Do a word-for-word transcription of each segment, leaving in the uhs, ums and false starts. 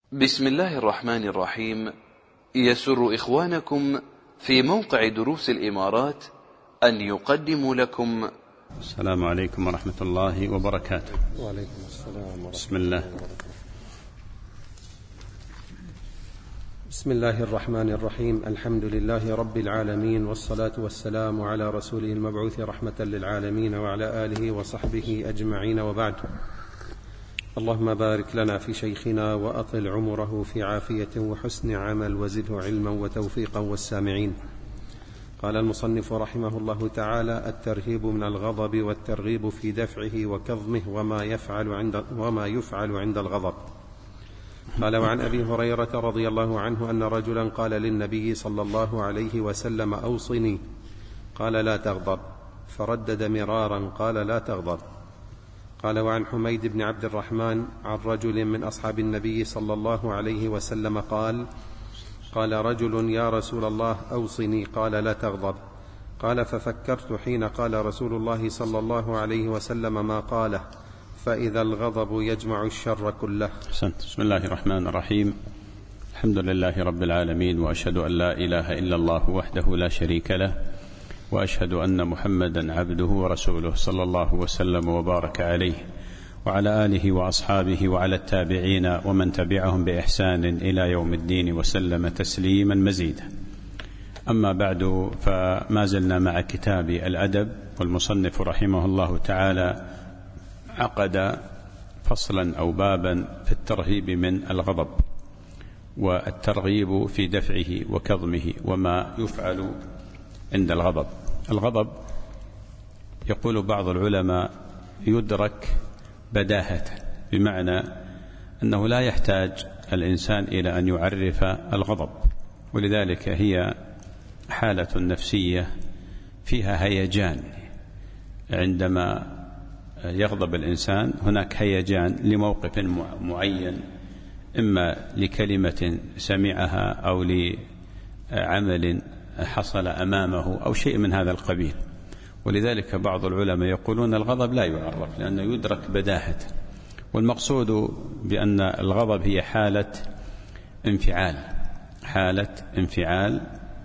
بسم الله الرحمن الرحيم. يسر إخوانكم في موقع دروس الإمارات أن يقدموا لكم. السلام عليكم ورحمة الله وبركاته. وعليكم السلام ورحمة الله. بسم الله. بسم الله الرحمن الرحيم. الحمد لله رب العالمين، والصلاة والسلام على رسوله المبعوث رحمة للعالمين وعلى آله وصحبه أجمعين، وبعد. اللهم بارك لنا في شيخنا وأطل عمره في عافية وحسن عمل، وزده علما وتوفيقا والسامعين. قال المصنف رحمه الله تعالى: الترهيب من الغضب والترغيب في دفعه وكظمه وما يفعل عند, وما يفعل عند الغضب. قال: وعن أبي هريرة رضي الله عنه أن رجلا قال للنبي صلى الله عليه وسلم: أوصني. قال: لا تغضب. فردد مرارا قال: لا تغضب. قال: وعن حميد بن عبد الرحمن عن رجل من أصحاب النبي صلى الله عليه وسلم قال: قال رجل: يا رسول الله أوصني. قال: لا تغضب. قال: ففكرت حين قال رسول الله صلى الله عليه وسلم ما قاله، فإذا الغضب يجمع الشر كله. أحسنت. بسم الله الرحمن الرحيم. الحمد لله رب العالمين، وأشهد أن لا إله إلا الله وحده لا شريك له، وأشهد أن محمدا عبده ورسوله صلى الله وسلم وبارك عليه وعلى آله وأصحابه وعلى التابعين ومن تبعهم بإحسان إلى يوم الدين وسلم تسليما مزيدا. أما بعد، فما زلنا مع كتاب الأدب، والمصنف رحمه الله تعالى عقد فصلا أو بابا في الترهيب من الغضب والترغيب في دفعه وكظمه وما يفعل عند الغضب. الغضب يقول بعض العلماء يدرك بداهة، بمعنى أنه لا يحتاج الإنسان إلى أن يعرف الغضب، ولذلك هي حالة نفسية فيها هيجان. عندما يغضب الإنسان هناك هيجان لموقف معين، إما لكلمة سمعها أو لعمل حصل أمامه أو شيء من هذا القبيل. ولذلك بعض العلماء يقولون الغضب لا يعرف لأنه يدرك بداهة. والمقصود بأن الغضب هي حالة انفعال، حالة انفعال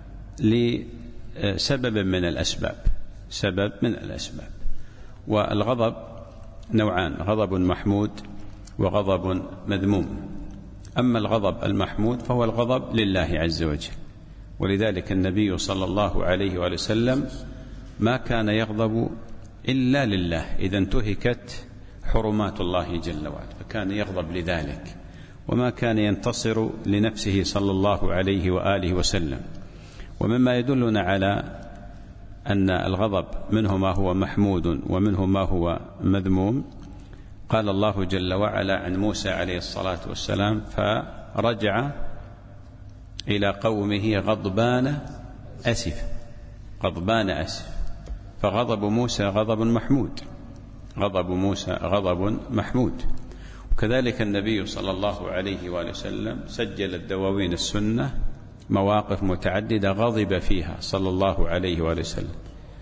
لسبب من الأسباب، سبب من الأسباب. والغضب نوعان: غضب محمود وغضب مذموم. أما الغضب المحمود فهو الغضب لله عز وجل، ولذلك النبي صلى الله عليه وآله وسلم ما كان يغضب إلا لله إذا انتهكت حرمات الله جل وعلا، فكان يغضب لذلك، وما كان ينتصر لنفسه صلى الله عليه وآله وسلم. ومما يدلنا على أن الغضب منه ما هو محمود ومنه ما هو مذموم، قال الله جل وعلا عن موسى عليه الصلاة والسلام: فرجع إلى قومه غضبان أسف. غضبان أسف. فغضب موسى غضب محمود، غضب موسى غضب محمود. وكذلك النبي صلى الله عليه وآله وسلم سجل الدواوين السنة مواقف متعددة غضب فيها صلى الله عليه وآله وسلم،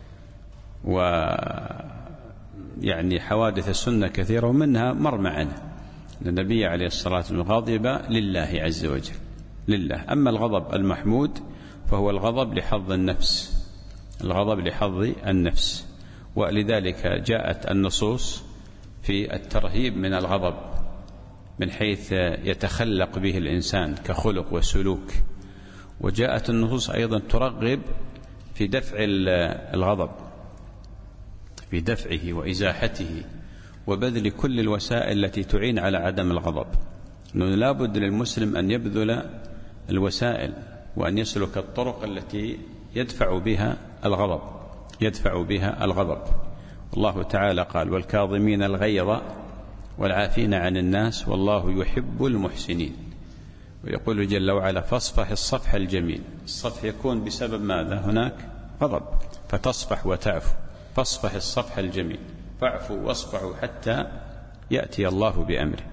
ويعني حوادث السنة كثيرة، ومنها مر معنا النبي عليه الصلاة والسلام غضب لله عز وجل، لله. أما الغضب المحمود فهو الغضب لحظ النفس، الغضب لحظ النفس. ولذلك جاءت النصوص في الترهيب من الغضب من حيث يتخلق به الإنسان كخلق وسلوك، وجاءت النصوص أيضا ترغب في دفع الغضب، في دفعه وإزاحته، وبذل كل الوسائل التي تعين على عدم الغضب. أنه لا بد للمسلم أن يبذل الوسائل وأن يسلك الطرق التي يدفع بها الغضب، يدفع بها الغضب. الله تعالى قال: والكاظمين الغيظ والعافين عن الناس والله يحب المحسنين. ويقول جل وعلا: فاصفح الصفح الجميل. الصفح يكون بسبب ماذا؟ هناك غضب، فتصفح وتعفو. فاصفح الصفح الجميل، فاعفوا واصفحوا حتى يأتي الله بأمره.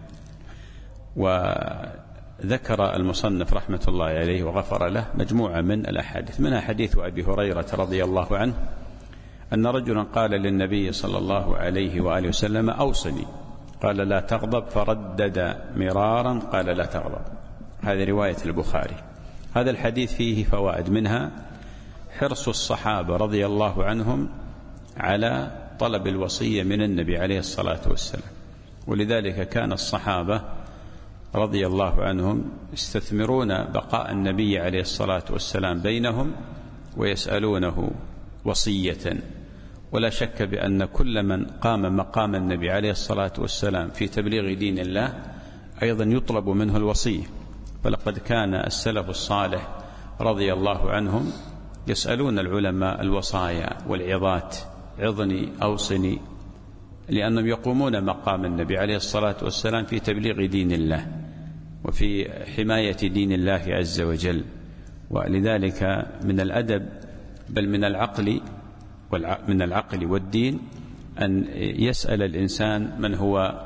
وذكر المصنف رحمة الله عليه وغفر له مجموعة من الأحاديث، منها حديث أبي هريرة رضي الله عنه أن رجلا قال للنبي صلى الله عليه وآله وسلم: أوصني. قال لا تغضب، فردد مرارا قال لا تغضب. هذه رواية البخاري. هذا الحديث فيه فوائد، منها حرص الصحابة رضي الله عنهم على طلب الوصية من النبي عليه الصلاة والسلام، ولذلك كان الصحابة رضي الله عنهم يستثمرون بقاء النبي عليه الصلاة والسلام بينهم ويسألونه وصية. ولا شك بأن كل من قام مقام النبي عليه الصلاة والسلام في تبليغ دين الله أيضا يطلب منه الوصية. فلقد كان السلف الصالح رضي الله عنهم يسألون العلماء الوصايا والعظات، عظني أوصني، لأنهم يقومون مقام النبي عليه الصلاة والسلام في تبليغ دين الله وفي حماية دين الله عز وجل. ولذلك من الأدب بل من العقل من العقل والدين أن يسأل الإنسان من هو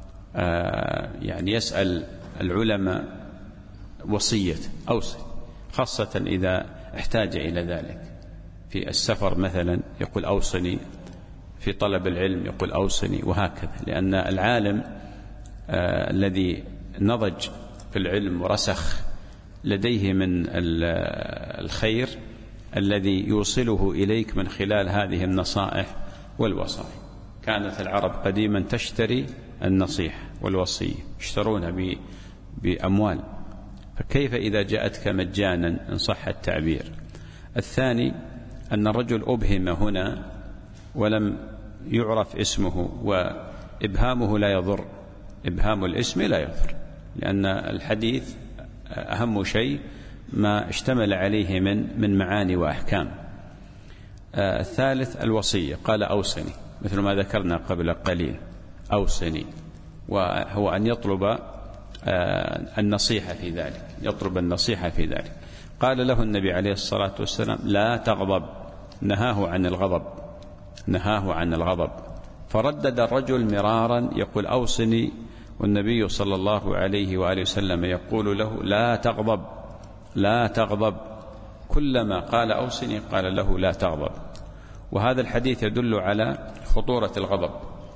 يعني يسأل العلماء وصية أوصي، خاصة إذا احتاج إلى ذلك. في السفر مثلا يقول أوصني، في طلب العلم يقول أوصني، وهكذا. لأن العالم آه الذي نضج في العلم ورسخ لديه من الخير الذي يوصله إليك من خلال هذه النصائح والوصايا. كانت العرب قديما تشتري النصيحة والوصية، يشترونها بأموال، فكيف إذا جاءتك مجانا إن صح التعبير. الثاني أن الرجل أبهم هنا ولم يعرف اسمه، وإبهامه لا يضر، إبهام الاسم لا يضر، لأن الحديث أهم شيء ما اشتمل عليه من من معاني وأحكام. آه الثالث الوصية، قال أوصني، مثل ما ذكرنا قبل قليل، أوصني، وهو أن يطلب آه النصيحة في ذلك، يطلب النصيحة في ذلك. قال له النبي عليه الصلاة والسلام لا تغضب، نهاه عن الغضب، نهاه عن الغضب. فردد الرجل مرارا يقول أوصني، والنبي صلى الله عليه وآله وسلم يقول له لا تغضب، لا تغضب. كلما قال أوصني قال له لا تغضب. وهذا الحديث يدل على خطورة الغضب،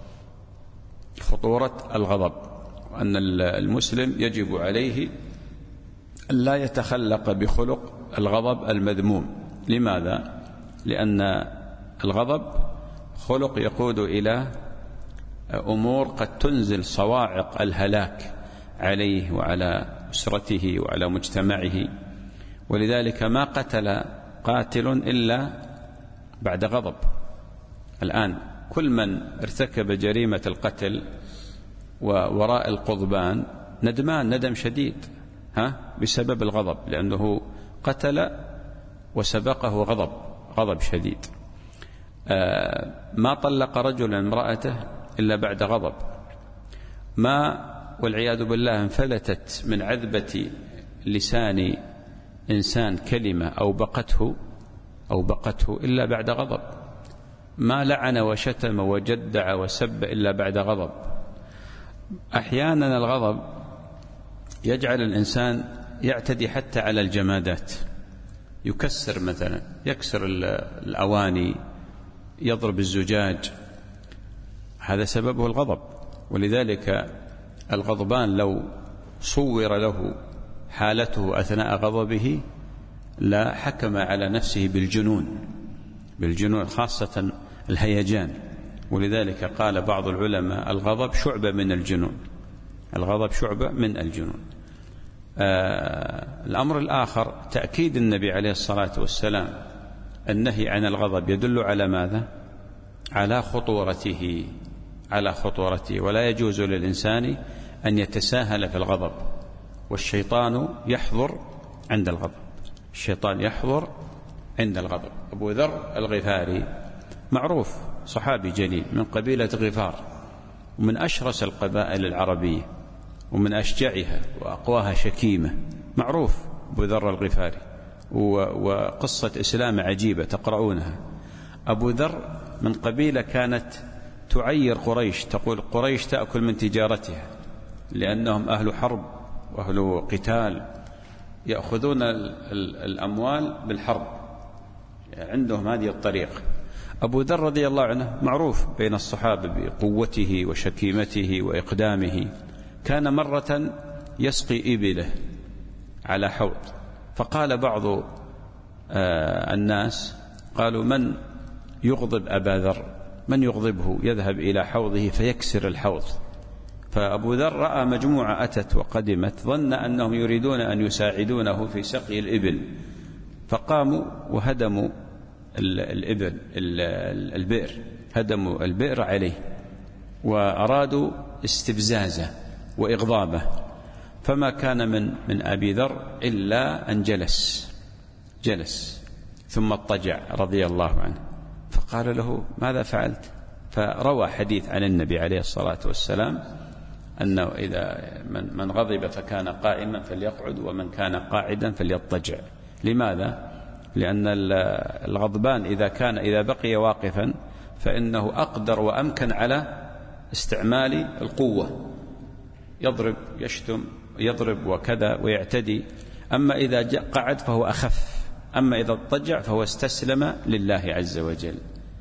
خطورة الغضب، وأن المسلم يجب عليه أن لا يتخلق بخلق الغضب المذموم. لماذا؟ لأن الغضب خلق يقود إلى أمور قد تنزل صواعق الهلاك عليه وعلى أسرته وعلى مجتمعه. ولذلك ما قتل قاتل إلا بعد غضب. الآن كل من ارتكب جريمة القتل ووراء القضبان ندمان ندم شديد ها بسبب الغضب، لأنه قتل وسبقه غضب، غضب شديد. آه ما طلق رجل امرأته إلا بعد غضب. ما والعياذ بالله انفلتت من عذبة لسان إنسان كلمة أو بقته أو بقته إلا بعد غضب. ما لعن وشتم وجدع وسب إلا بعد غضب. أحيانا الغضب يجعل الإنسان يعتدي حتى على الجمادات، يكسر مثلا، يكسر الأواني، يضرب الزجاج، هذا سببه الغضب. ولذلك الغضبان لو صور له حالته أثناء غضبه لا حكم على نفسه بالجنون، بالجنون خاصة الهيجان. ولذلك قال بعض العلماء الغضب شعبة من الجنون، الغضب شعبة من الجنون. آه الأمر الآخر تأكيد النبي عليه الصلاة والسلام النهي عن الغضب يدل على ماذا؟ على خطورته، على خطورته. ولا يجوز للإنسان أن يتساهل في الغضب، والشيطان يحضر عند الغضب، الشيطان يحضر عند الغضب. أبو ذر الغفاري معروف، صحابي جليل من قبيلة غفار، ومن أشرس القبائل العربية ومن أشجعها وأقواها شكيمة، معروف أبو ذر الغفاري، وقصة إسلام عجيبة تقرؤونها. أبو ذر من قبيلة كانت تعير قريش، تقول قريش تأكل من تجارتها، لأنهم أهل حرب وأهل قتال، يأخذون الأموال بالحرب، عندهم هذه الطريقة. أبو ذر رضي الله عنه معروف بين الصحابة بقوته وشكيمته وإقدامه، كان مرة يسقي إبله على حوض، فقال بعض الناس قالوا: من يغضب أبا ذر؟ من يغضبه يذهب إلى حوضه فيكسر الحوض؟ فأبو ذر رأى مجموعة أتت وقدمت، ظن أنهم يريدون أن يساعدونه في سقي الإبل، فقاموا وهدموا الإبل البئر، هدموا البئر عليه وأرادوا استفزازه وإغضابه، فما كان من من أبي ذر إلا أن جلس جلس ثم اضطجع رضي الله عنه، فقال له: ماذا فعلت؟ فروى حديث عن النبي عليه الصلاة والسلام أنه إذا من, من غضب فكان قائما فليقعد، ومن كان قاعدا فليضطجع. لماذا؟ لأن الغضبان إذا كان إذا بقي واقفا فإنه أقدر وأمكن على استعمال القوة، يضرب يشتم يضرب وكذا ويعتدي. أما إذا قعد فهو أخف، أما إذا اضطجع فهو استسلم لله عز وجل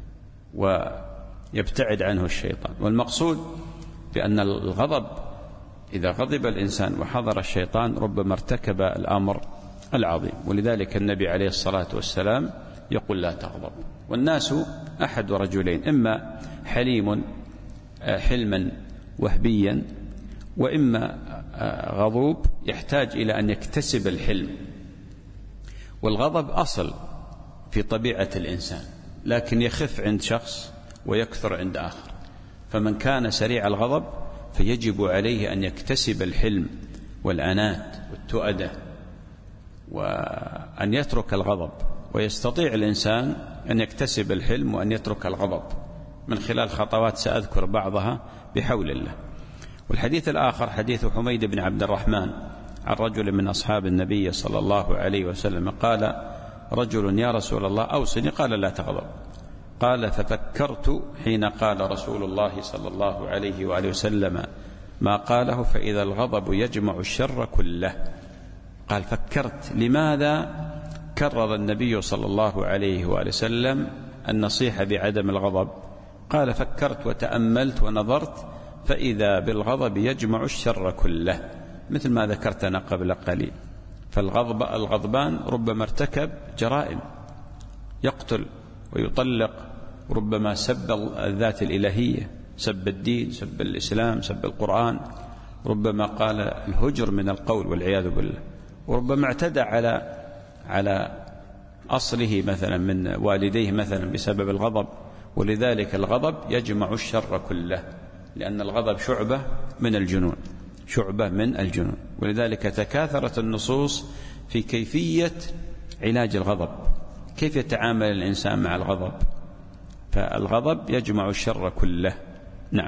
ويبتعد عنه الشيطان. والمقصود بأن الغضب إذا غضب الإنسان وحضر الشيطان ربما ارتكب الأمر العظيم، ولذلك النبي عليه الصلاة والسلام يقول: لا تغضب. والناس أحد رجلين: إما حليم حلما وهبيا، وإما غضوب يحتاج إلى أن يكتسب الحلم. والغضب أصل في طبيعة الإنسان، لكن يخف عند شخص ويكثر عند آخر، فمن كان سريع الغضب فيجب عليه أن يكتسب الحلم والأنات والتؤدة، وأن يترك الغضب. ويستطيع الإنسان أن يكتسب الحلم وأن يترك الغضب من خلال خطوات سأذكر بعضها بحول الله. والحديث الآخر حديث حميد بن عبد الرحمن عن رجل من أصحاب النبي صلى الله عليه وسلم قال رجل: يا رسول الله أوصني. قال: لا تغضب. قال: ففكرت حين قال رسول الله صلى الله عليه وآله وسلم ما قاله: فإذا الغضب يجمع الشر كله. قال: فكرت لماذا كرر النبي صلى الله عليه وآله وسلم النصيحة بعدم الغضب؟ قال: فكرت وتأملت ونظرت فإذا بالغضب يجمع الشر كله، مثل ما ذكرت أنا قبل قليل. فالغضب الغضبان ربما ارتكب جرائم، يقتل ويطلق، ربما سب الذات الإلهية، سب الدين، سب الإسلام، سب القرآن، ربما قال الهجر من القول والعياذ بالله، وربما اعتدى على على أصله مثلا من والديه مثلا بسبب الغضب. ولذلك الغضب يجمع الشر كله، لأن الغضب شعبة من الجنون، شعبة من الجنون. ولذلك تكاثرت النصوص في كيفية علاج الغضب، كيف يتعامل الإنسان مع الغضب. فالغضب يجمع الشر كله. نعم.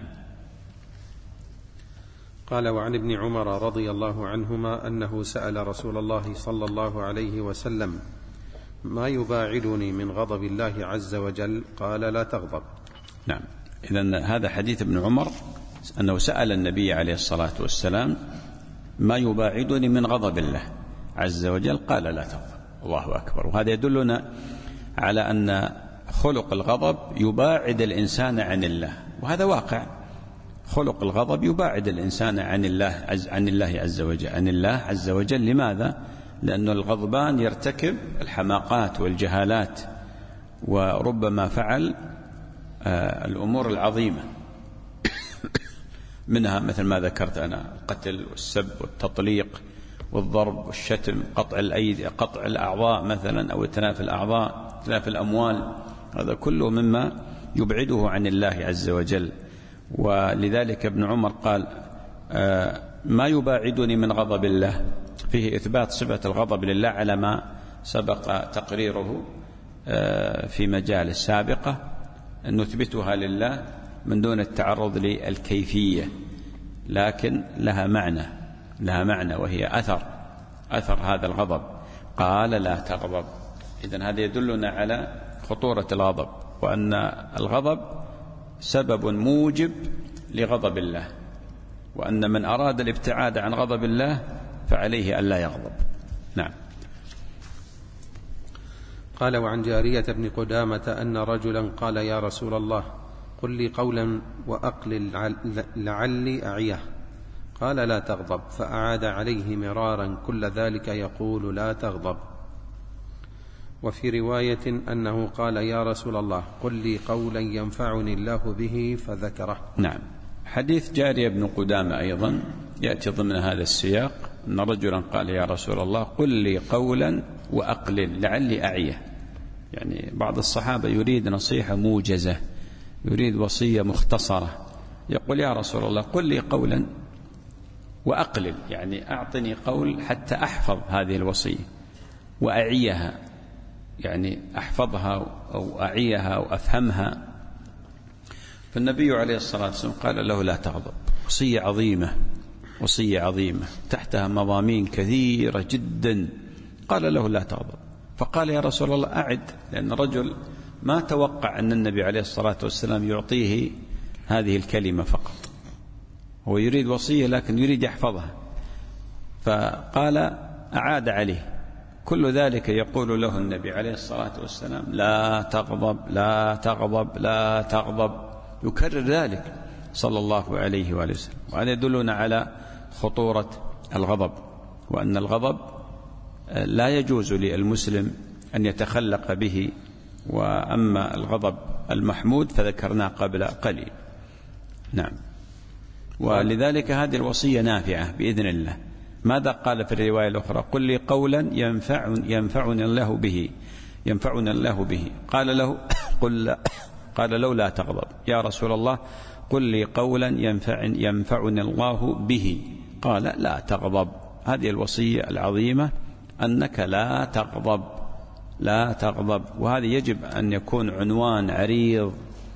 قال: وعن ابن عمر رضي الله عنهما أنه سأل رسول الله صلى الله عليه وسلم: ما يباعدني من غضب الله عز وجل؟ قال: لا تغضب. نعم. إذن هذا حديث ابن عمر أنه سأل النبي عليه الصلاة والسلام: ما يباعدني من غضب الله عز وجل؟ قال: لا تغضب. الله أكبر. وهذا يدلنا على أن خلق الغضب يباعد الإنسان عن الله، وهذا واقع. خلق الغضب يباعد الإنسان عن الله عز عن الله عز وجل عن الله عز وجل. لماذا؟ لأن الغضبان يرتكب الحماقات والجهالات، وربما فعل آه الأمور العظيمة منها مثل ما ذكرت أنا: القتل والسب والتطليق والضرب والشتم، قطع الأيدي، قطع الأعضاء مثلا، أو اتلاف الأعضاء، اتلاف الأموال. هذا كله مما يبعده عن الله عز وجل. ولذلك ابن عمر قال: آه ما يباعدني من غضب الله، فيه إثبات صفة الغضب لله على ما سبق تقريره آه في مجال سابقة، أن نثبتها لله من دون التعرض للكيفية، لكن لها معنى لها معنى وهي أثر أثر هذا الغضب. قال: لا تغضب. إذن هذا يدلنا على خطورة الغضب، وأن الغضب سبب موجب لغضب الله، وأن من أراد الابتعاد عن غضب الله فعليه ألا يغضب. نعم. قال: وعن جارية بن قدامة أن رجلا قال: يا رسول الله، قل لي قولا وأقلل لعلي أعيه. قال: لا تغضب. فأعاد عليه مرارا كل ذلك يقول: لا تغضب. وفي رواية أنه قال: يا رسول الله، قل لي قولا ينفعني الله به، فذكره. نعم. حديث جارية بن قدامة أيضا يأتي ضمن هذا السياق، أن رجلا قال: يا رسول الله، قل لي قولا وأقلل لعلي أعيه. يعني بعض الصحابة يريد نصيحة موجزة، يريد وصية مختصرة، يقول: يا رسول الله، قل لي قولا وأقلل، يعني أعطني قول حتى أحفظ هذه الوصية وأعيها، يعني أحفظها أو أعيها أو أفهمها. فالنبي عليه الصلاة والسلام قال له: لا تغضب. وصية عظيمة، وصية عظيمة تحتها مضامين كثيرة جدا. قال له: لا تغضب. فقال: يا رسول الله، أعد. لأن رجل ما توقع أن النبي عليه الصلاة والسلام يعطيه هذه الكلمة فقط، هو يريد وصية لكن يريد يحفظها. فقال: أعاد عليه. كل ذلك يقول له النبي عليه الصلاة والسلام: لا تغضب، لا تغضب، لا تغضب، يكرر ذلك صلى الله عليه وآله وسلم. وهذا يدلنا على خطورة الغضب، وأن الغضب لا يجوز للمسلم أن يتخلق به. وأما الغضب المحمود فذكرناه قبل قليل. نعم. ولذلك هذه الوصية نافعة بإذن الله. ماذا قال في الرواية الأخرى؟ قل لي قولا ينفع ينفعني الله به، ينفعنا الله به. قال له قل قال له: لا تغضب. يا رسول الله، قل لي قولا ينفع ينفعني الله به. قال: لا تغضب. هذه الوصية العظيمة، أنك لا تغضب، لا تغضب. وهذا يجب أن يكون عنوان عريض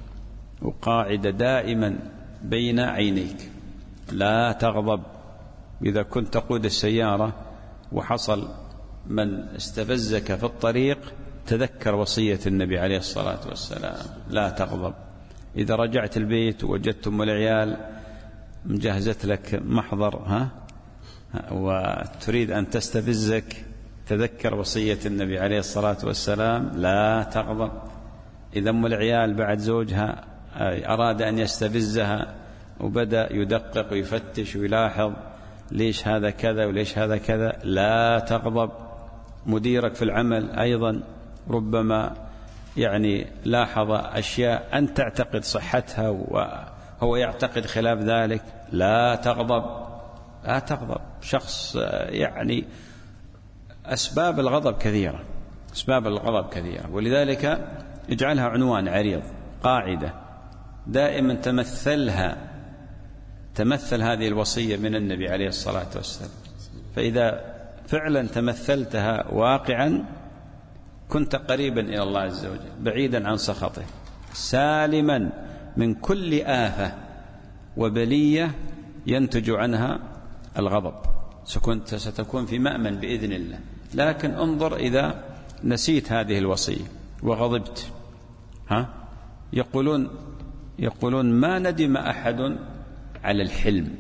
وقاعدة دائما بين عينيك: لا تغضب. إذا كنت تقود السيارة وحصل من استفزك في الطريق، تذكر وصية النبي عليه الصلاة والسلام: لا تغضب. إذا رجعت البيت ووجدت أم العيال مجهزت لك محضر ها وتريد أن تستفزك، تذكر وصية النبي عليه الصلاة والسلام: لا تغضب. إذا أم العيال بعد زوجها أراد أن يستفزها وبدأ يدقق ويفتش ويلاحظ ليش هذا كذا وليش هذا كذا، لا تغضب. مديرك في العمل أيضا ربما يعني لاحظ أشياء أنت تعتقد صحتها وهو يعتقد خلاف ذلك، لا تغضب، لا تغضب. شخص يعني أسباب الغضب كثيرة، أسباب الغضب كثيرة، ولذلك اجعلها عنوان عريض، قاعدة دائما تمثلها، تمثل هذه الوصية من النبي عليه الصلاة والسلام. فإذا فعلا تمثلتها واقعا كنت قريبا إلى الله عز وجل، بعيدا عن سخطه، سالما من كل آفة وبلية ينتج عنها الغضب، ستكون في مأمن بإذن الله. لكن انظر إذا نسيت هذه الوصية وغضبت، ها يقولون يقولون ما ندم أحد على الحلم،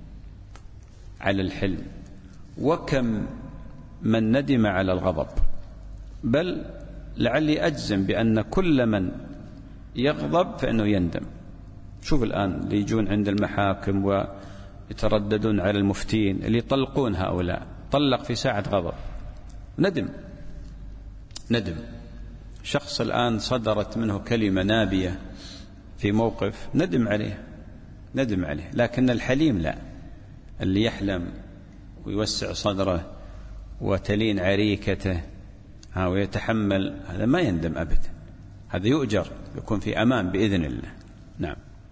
على الحلم، وكم من ندم على الغضب. بل لعلي أجزم بأن كل من يغضب فإنه يندم. شوف الآن اللي يجون عند المحاكم ويترددون على المفتين، اللي يطلقون هؤلاء، طلق في ساعة غضب، ندم، ندم. شخص الآن صدرت منه كلمة نابية في موقف، ندم عليه، ندم عليه. لكن الحليم لا، اللي يحلم ويوسع صدره وتلين عريكته ويتحمل، هذا ما يندم أبدا، هذا يؤجر، يكون في أمان بإذن الله. نعم.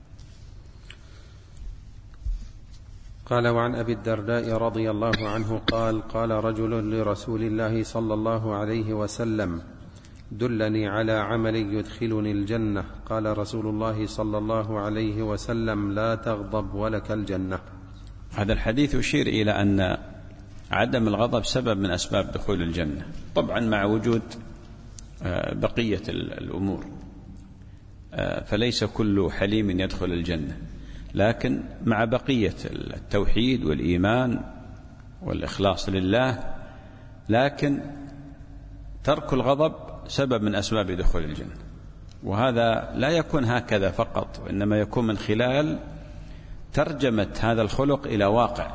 قال: وعن أبي الدرداء رضي الله عنه قال: قال رجل لرسول الله صلى الله عليه وسلم: دلني على عمل يدخلني الجنة. قال رسول الله صلى الله عليه وسلم: لا تغضب ولك الجنة. هذا الحديث يشير إلى أن عدم الغضب سبب من أسباب دخول الجنة، طبعا مع وجود بقية الأمور، فليس كل حليم يدخل الجنة، لكن مع بقية التوحيد والإيمان والإخلاص لله. لكن ترك الغضب سبب من أسباب دخول الجنة. وهذا لا يكون هكذا فقط، وإنما يكون من خلال ترجمة هذا الخلق إلى واقع،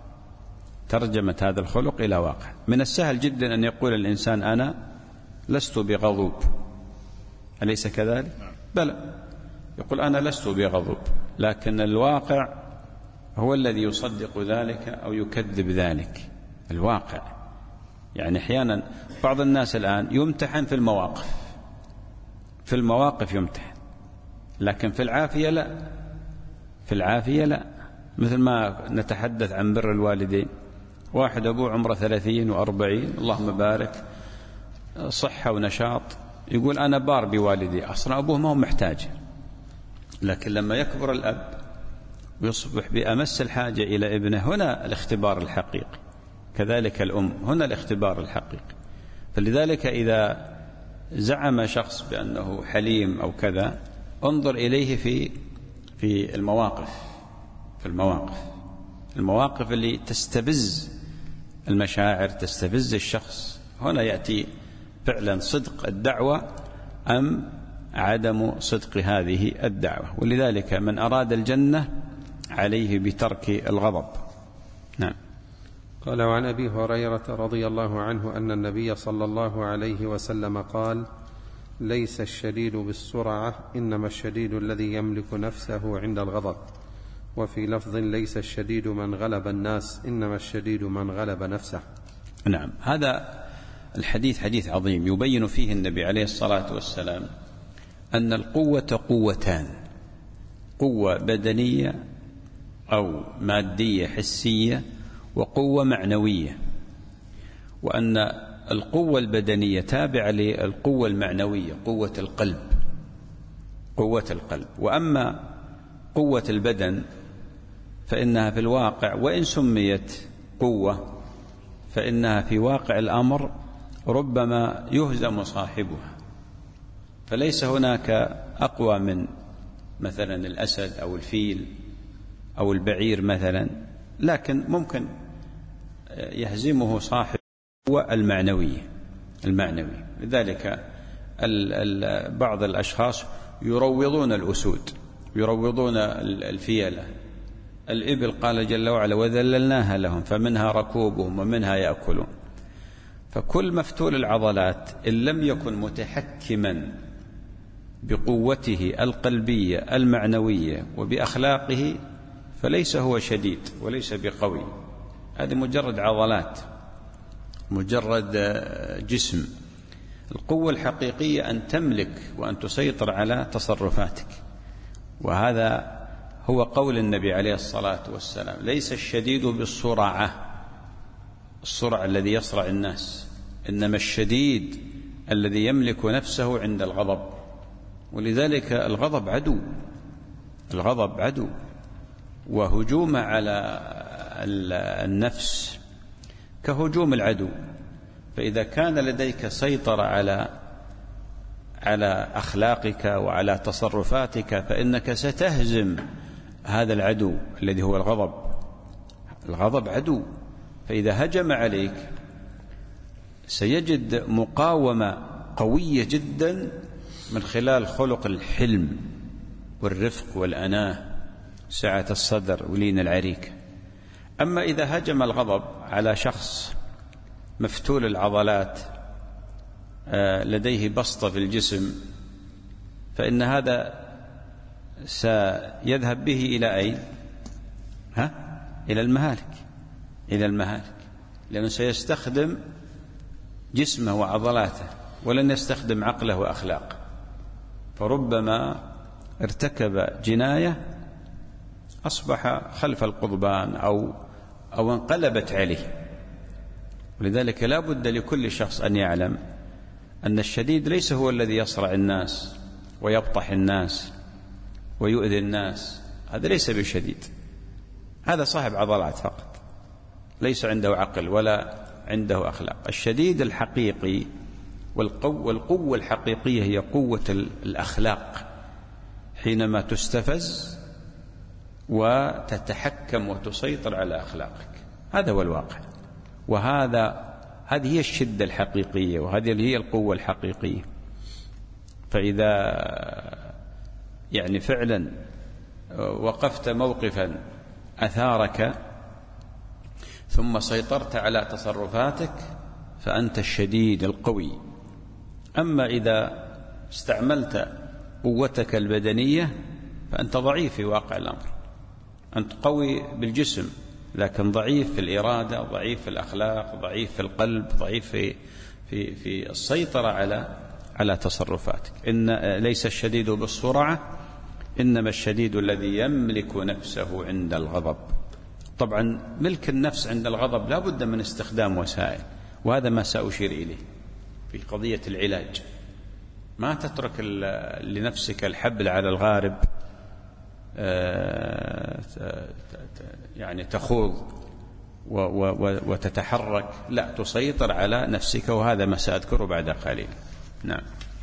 ترجمة هذا الخلق إلى واقع. من السهل جدا أن يقول الإنسان أنا لست بغضوب، أليس كذلك؟ بلى، يقول أنا لست بغضوب، لكن الواقع هو الذي يصدق ذلك أو يكذب ذلك. الواقع يعني أحيانا بعض الناس الآن يمتحن في المواقف، في المواقف يمتحن، لكن في العافية لا، في العافية لا. مثل ما نتحدث عن بر الوالدين، واحد أبوه عمره ثلاثين وأربعين اللهم بارك، صحة ونشاط، يقول أنا بار بوالدي، أصلا أبوه ما هو محتاج، لكن لما يكبر الأب ويصبح بأمس الحاجة إلى ابنه، هنا الاختبار الحقيقي. كذلك الأم، هنا الاختبار الحقيقي. فلذلك إذا زعم شخص بأنه حليم أو كذا، انظر إليه في في المواقف، في المواقف المواقف اللي تستفز المشاعر، تستفز الشخص، هنا يأتي فعلا صدق الدعوة أم عدم صدق هذه الدعوة. ولذلك من أراد الجنة عليه بترك الغضب. نعم. قال: وعن أبي هريرة رضي الله عنه أن النبي صلى الله عليه وسلم قال: ليس الشديد بالسرعة، إنما الشديد الذي يملك نفسه عند الغضب. وفي لفظ: ليس الشديد من غلب الناس، إنما الشديد من غلب نفسه. نعم، هذا الحديث حديث عظيم يبين فيه النبي عليه الصلاة والسلام أن القوة قوتان: قوة بدنية أو مادية حسية، وقوة معنوية، وأن القوة البدنية تابعة للقوة المعنوية، قوة القلب، قوة القلب. وأما قوة البدن فإنها في الواقع وإن سميت قوة، فإنها في واقع الأمر ربما يهزم صاحبها، فليس هناك أقوى من مثلا الأسد أو الفيل أو البعير مثلا، لكن ممكن يهزمه صاحب القوة المعنوية المعنوية. لذلك ال ال بعض الأشخاص يروضون الأسود، يروضون الفيلة. الإبل قال جل وعلا: وذللناها لهم فمنها ركوبهم ومنها يأكلون. فكل مفتول العضلات إن لم يكن متحكما بقوته القلبية المعنوية وبأخلاقه فليس هو شديد وليس بقوي، هذه مجرد عضلات، مجرد جسم. القوة الحقيقية أن تملك وأن تسيطر على تصرفاتك، وهذا هو قول النبي عليه الصلاة والسلام: ليس الشديد بالسرعة، السرعة الذي يصرع الناس، إنما الشديد الذي يملك نفسه عند الغضب. ولذلك الغضب عدو، الغضب عدو، وهجوم على النفس كهجوم العدو. فإذا كان لديك سيطرة على على أخلاقك وعلى تصرفاتك فإنك ستهزم هذا العدو الذي هو الغضب. الغضب عدو، فإذا هجم عليك سيجد مقاومة قوية جدا من خلال خلق الحلم والرفق والأناة، سعة الصدر ولين العريك. أما إذا هجم الغضب على شخص مفتول العضلات لديه بسطة في الجسم، فإن هذا سيذهب به إلى أين؟ ها؟ إلى المهالك، إلى المهالك، لأنه سيستخدم جسمه وعضلاته ولن يستخدم عقله وأخلاقه، فربما ارتكب جناية أصبح خلف القضبان أو أو انقلبت عليه. ولذلك لا بد لكل شخص أن يعلم أن الشديد ليس هو الذي يصرع الناس ويبطح الناس ويؤذي الناس، هذا ليس بشديد، هذا صاحب عضلات فقط، ليس عنده عقل ولا عنده أخلاق. الشديد الحقيقي والقوة الحقيقية هي قوة الأخلاق، حينما تستفز وتتحكم وتسيطر على أخلاقك، هذا هو الواقع. وهذا هذه هي الشدة الحقيقية، وهذه هي القوة الحقيقية. فإذا يعني فعلا وقفت موقفا أثارك ثم سيطرت على تصرفاتك فأنت الشديد القوي. أما إذا استعملت قوتك البدنية فأنت ضعيف في واقع الأمر. أنت قوي بالجسم لكن ضعيف في الإرادة، ضعيف في الأخلاق، ضعيف في القلب، ضعيف في في في السيطرة على على تصرفاتك. إن ليس الشديد بالسرعة إنما الشديد الذي يملك نفسه عند الغضب. طبعا ملك النفس عند الغضب لا بد من استخدام وسائل، وهذا ما سأشير إليه في قضية العلاج. ما تترك لنفسك الحبل على الغارب يعني تخوض وتتحرك، لا، تسيطر على نفسك، وهذا ما سأذكره بعد قليل. نعم.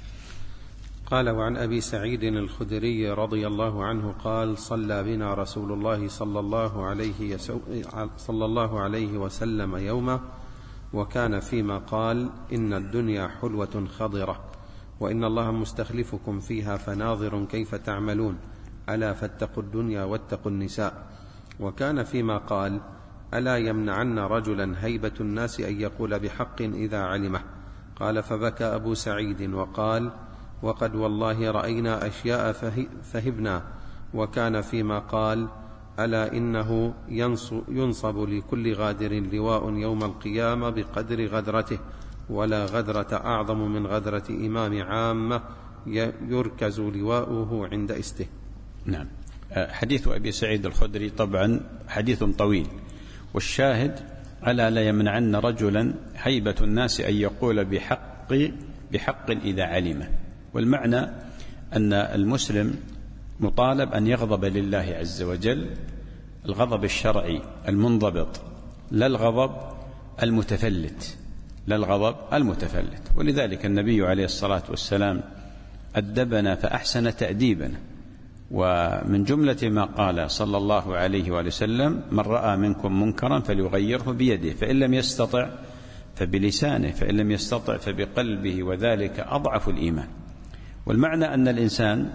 قال: وعن أبي سعيد الخدري رضي الله عنه قال: صلى بنا رسول الله صلى الله عليه صلى الله عليه وسلم يوما، وكان فيما قال: إن الدنيا حلوة خضرة، وإن الله مستخلفكم فيها فناظر كيف تعملون، ألا فاتقوا الدنيا واتقوا النساء. وكان فيما قال: ألا يمنعن رجلا هيبة الناس أن يقول بحق إذا علمه. قال: فبكى أبو سعيد وقال: وقد والله رأينا أشياء فهبنا. وكان فيما قال: ألا إنه ينصب لكل غادر لواء يوم القيامة بقدر غدرته، ولا غدرة أعظم من غدرة إمام عامة يركز لواؤه عند استه. نعم. حديث أبي سعيد الخدري طبعا حديث طويل، والشاهد: ألا لا يمنعن رجلا هيبة الناس أن يقول بحق بحق إذا علمه. والمعنى أن المسلم مطالب أن يغضب لله عز وجل الغضب الشرعي المنضبط، لا الغضب المتفلت، لا الغضب المتفلت. ولذلك النبي عليه الصلاة والسلام أدبنا فأحسن تأديبنا، ومن جملة ما قال صلى الله عليه وآله وسلم: من رأى منكم منكرا فليغيره بيده، فإن لم يستطع فبلسانه، فإن لم يستطع فبقلبه، وذلك أضعف الإيمان. والمعنى أن الإنسان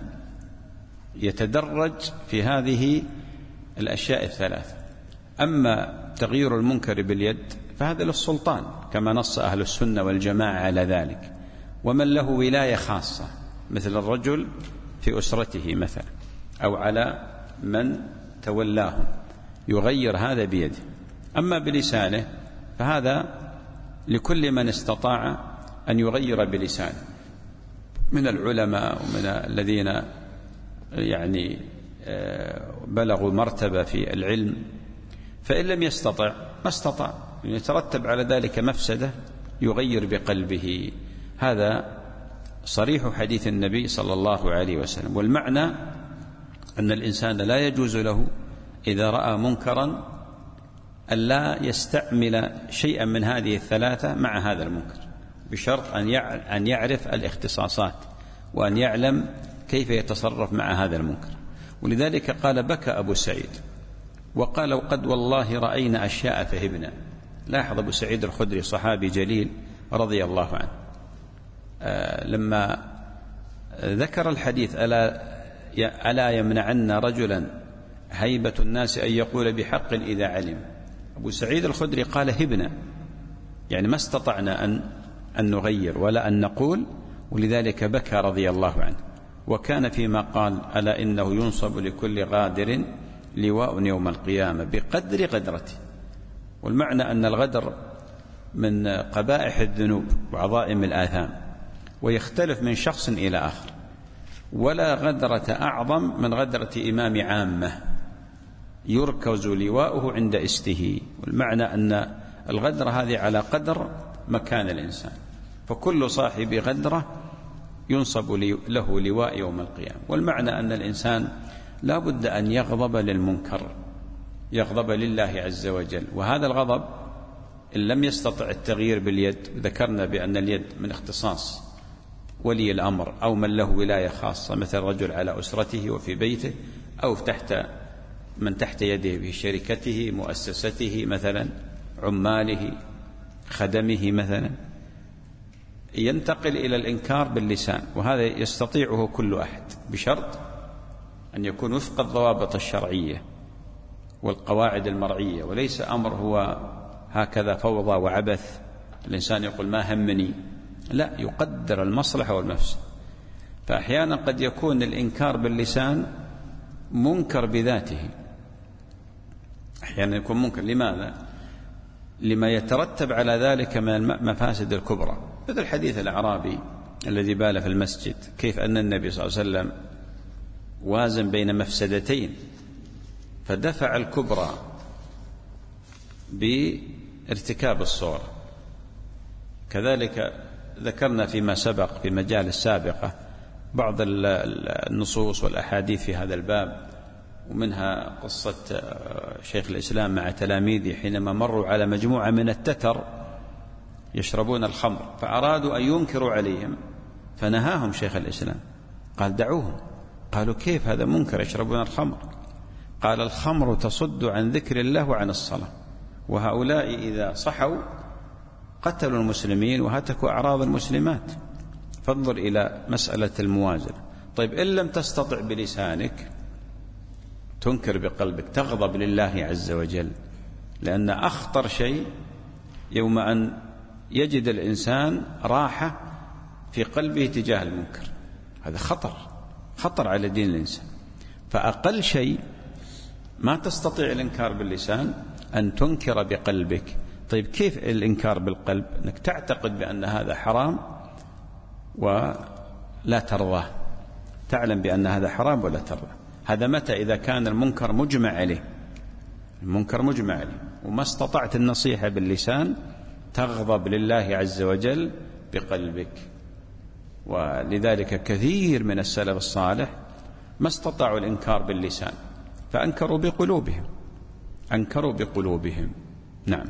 يتدرج في هذه الأشياء الثلاث. أما تغيير المنكر باليد فهذا للسلطان كما نص أهل السنة والجماعة على ذلك، ومن له ولاية خاصة مثل الرجل في أسرته مثلا، أو على من تولاه يغير هذا بيده. أما بلسانه فهذا لكل من استطاع أن يغير بلسانه من العلماء ومن الذين يعني بلغوا مرتبة في العلم. فإن لم يستطع ما استطاع، يترتب على ذلك مفسدة، يغير بقلبه. هذا صريح حديث النبي صلى الله عليه وسلم. والمعنى أن الإنسان لا يجوز له إذا رأى منكرا ألا يستعمل شيئا من هذه الثلاثة مع هذا المنكر، بشرط أن يعرف الاختصاصات وأن يعلم كيف يتصرف مع هذا المنكر. ولذلك قال: بكى أبو سعيد وقال: وقد والله رأينا أشياء فهبنا. لاحظ أبو سعيد الخدري صحابي جليل رضي الله عنه، آه لما ذكر الحديث: ألا ألا يمنعن رجلا هيبة الناس أن يقول بحق إذا علم. أبو سعيد الخدري قال: هبنا، يعني ما استطعنا أن أن نغير ولا أن نقول. ولذلك بكى رضي الله عنه. وكان فيما قال: ألا إنه ينصب لكل غادر لواء يوم القيامة بقدر غدرته. والمعنى أن الغدر من قبائح الذنوب وعظائم الآثام، ويختلف من شخص إلى آخر، ولا غدرة أعظم من غدرة إمام عامة يركز لواؤه عند استه. والمعنى أن الغدرة هذه على قدر مكان الإنسان، فكل صاحب غدرة ينصب له لواء يوم القيامة. والمعنى أن الإنسان لا بد أن يغضب للمنكر، يغضب لله عز وجل. وهذا الغضب إن لم يستطع التغيير باليد، ذكرنا بأن اليد من اختصاص ولي الأمر أو من له ولاية خاصة، مثل رجل على أسرته وفي بيته، أو تحت من تحت يده في شركته، مؤسسته مثلا، عماله، خدمه مثلا، ينتقل إلى الإنكار باللسان، وهذا يستطيعه كل أحد بشرط أن يكون وفق الضوابط الشرعية والقواعد المرعية، وليس أمر هو هكذا فوضى وعبث الإنسان يقول ما همني، لا، يقدر المصلحة والمفسد. فأحيانا قد يكون الإنكار باللسان منكر بذاته، أحيانا يكون منكر. لماذا؟ لما يترتب على ذلك من المفاسد الكبرى، مثل حديث الأعرابي الذي بال في المسجد، كيف أن النبي صلى الله عليه وسلم وازن بين مفسدتين فدفع الكبرى بارتكاب الصغرى. كذلك ذكرنا فيما سبق في مجال السابقة بعض النصوص والأحاديث في هذا الباب، ومنها قصة شيخ الإسلام مع تلاميذه حينما مروا على مجموعة من التتر يشربون الخمر، فأرادوا أن ينكروا عليهم فنهاهم شيخ الإسلام، قال دعوهم. قالوا كيف هذا منكر يشربون الخمر؟ قال الخمر تصد عن ذكر الله وعن الصلاة، وهؤلاء إذا صحوا قتلوا المسلمين وهتكوا أعراض المسلمات. فانظر إلى مسألة الموازنة. طيب إن لم تستطع بلسانك تنكر بقلبك، تغضب لله عز وجل، لأن أخطر شيء يوم أن يجد الإنسان راحة في قلبه تجاه المنكر، هذا خطر خطر على دين الإنسان. فأقل شيء ما تستطيع الإنكار باللسان أن تنكر بقلبك. طيب كيف الإنكار بالقلب؟ أنك تعتقد بأن هذا حرام ولا ترضاه، تعلم بأن هذا حرام ولا ترضاه. هذا متى؟ إذا كان المنكر مجمع عليه، المنكر مجمع عليه وما استطعت النصيحة باللسان، تغضب لله عز وجل بقلبك. ولذلك كثير من السلف الصالح ما استطاعوا الإنكار باللسان فأنكروا بقلوبهم، أنكروا بقلوبهم. نعم.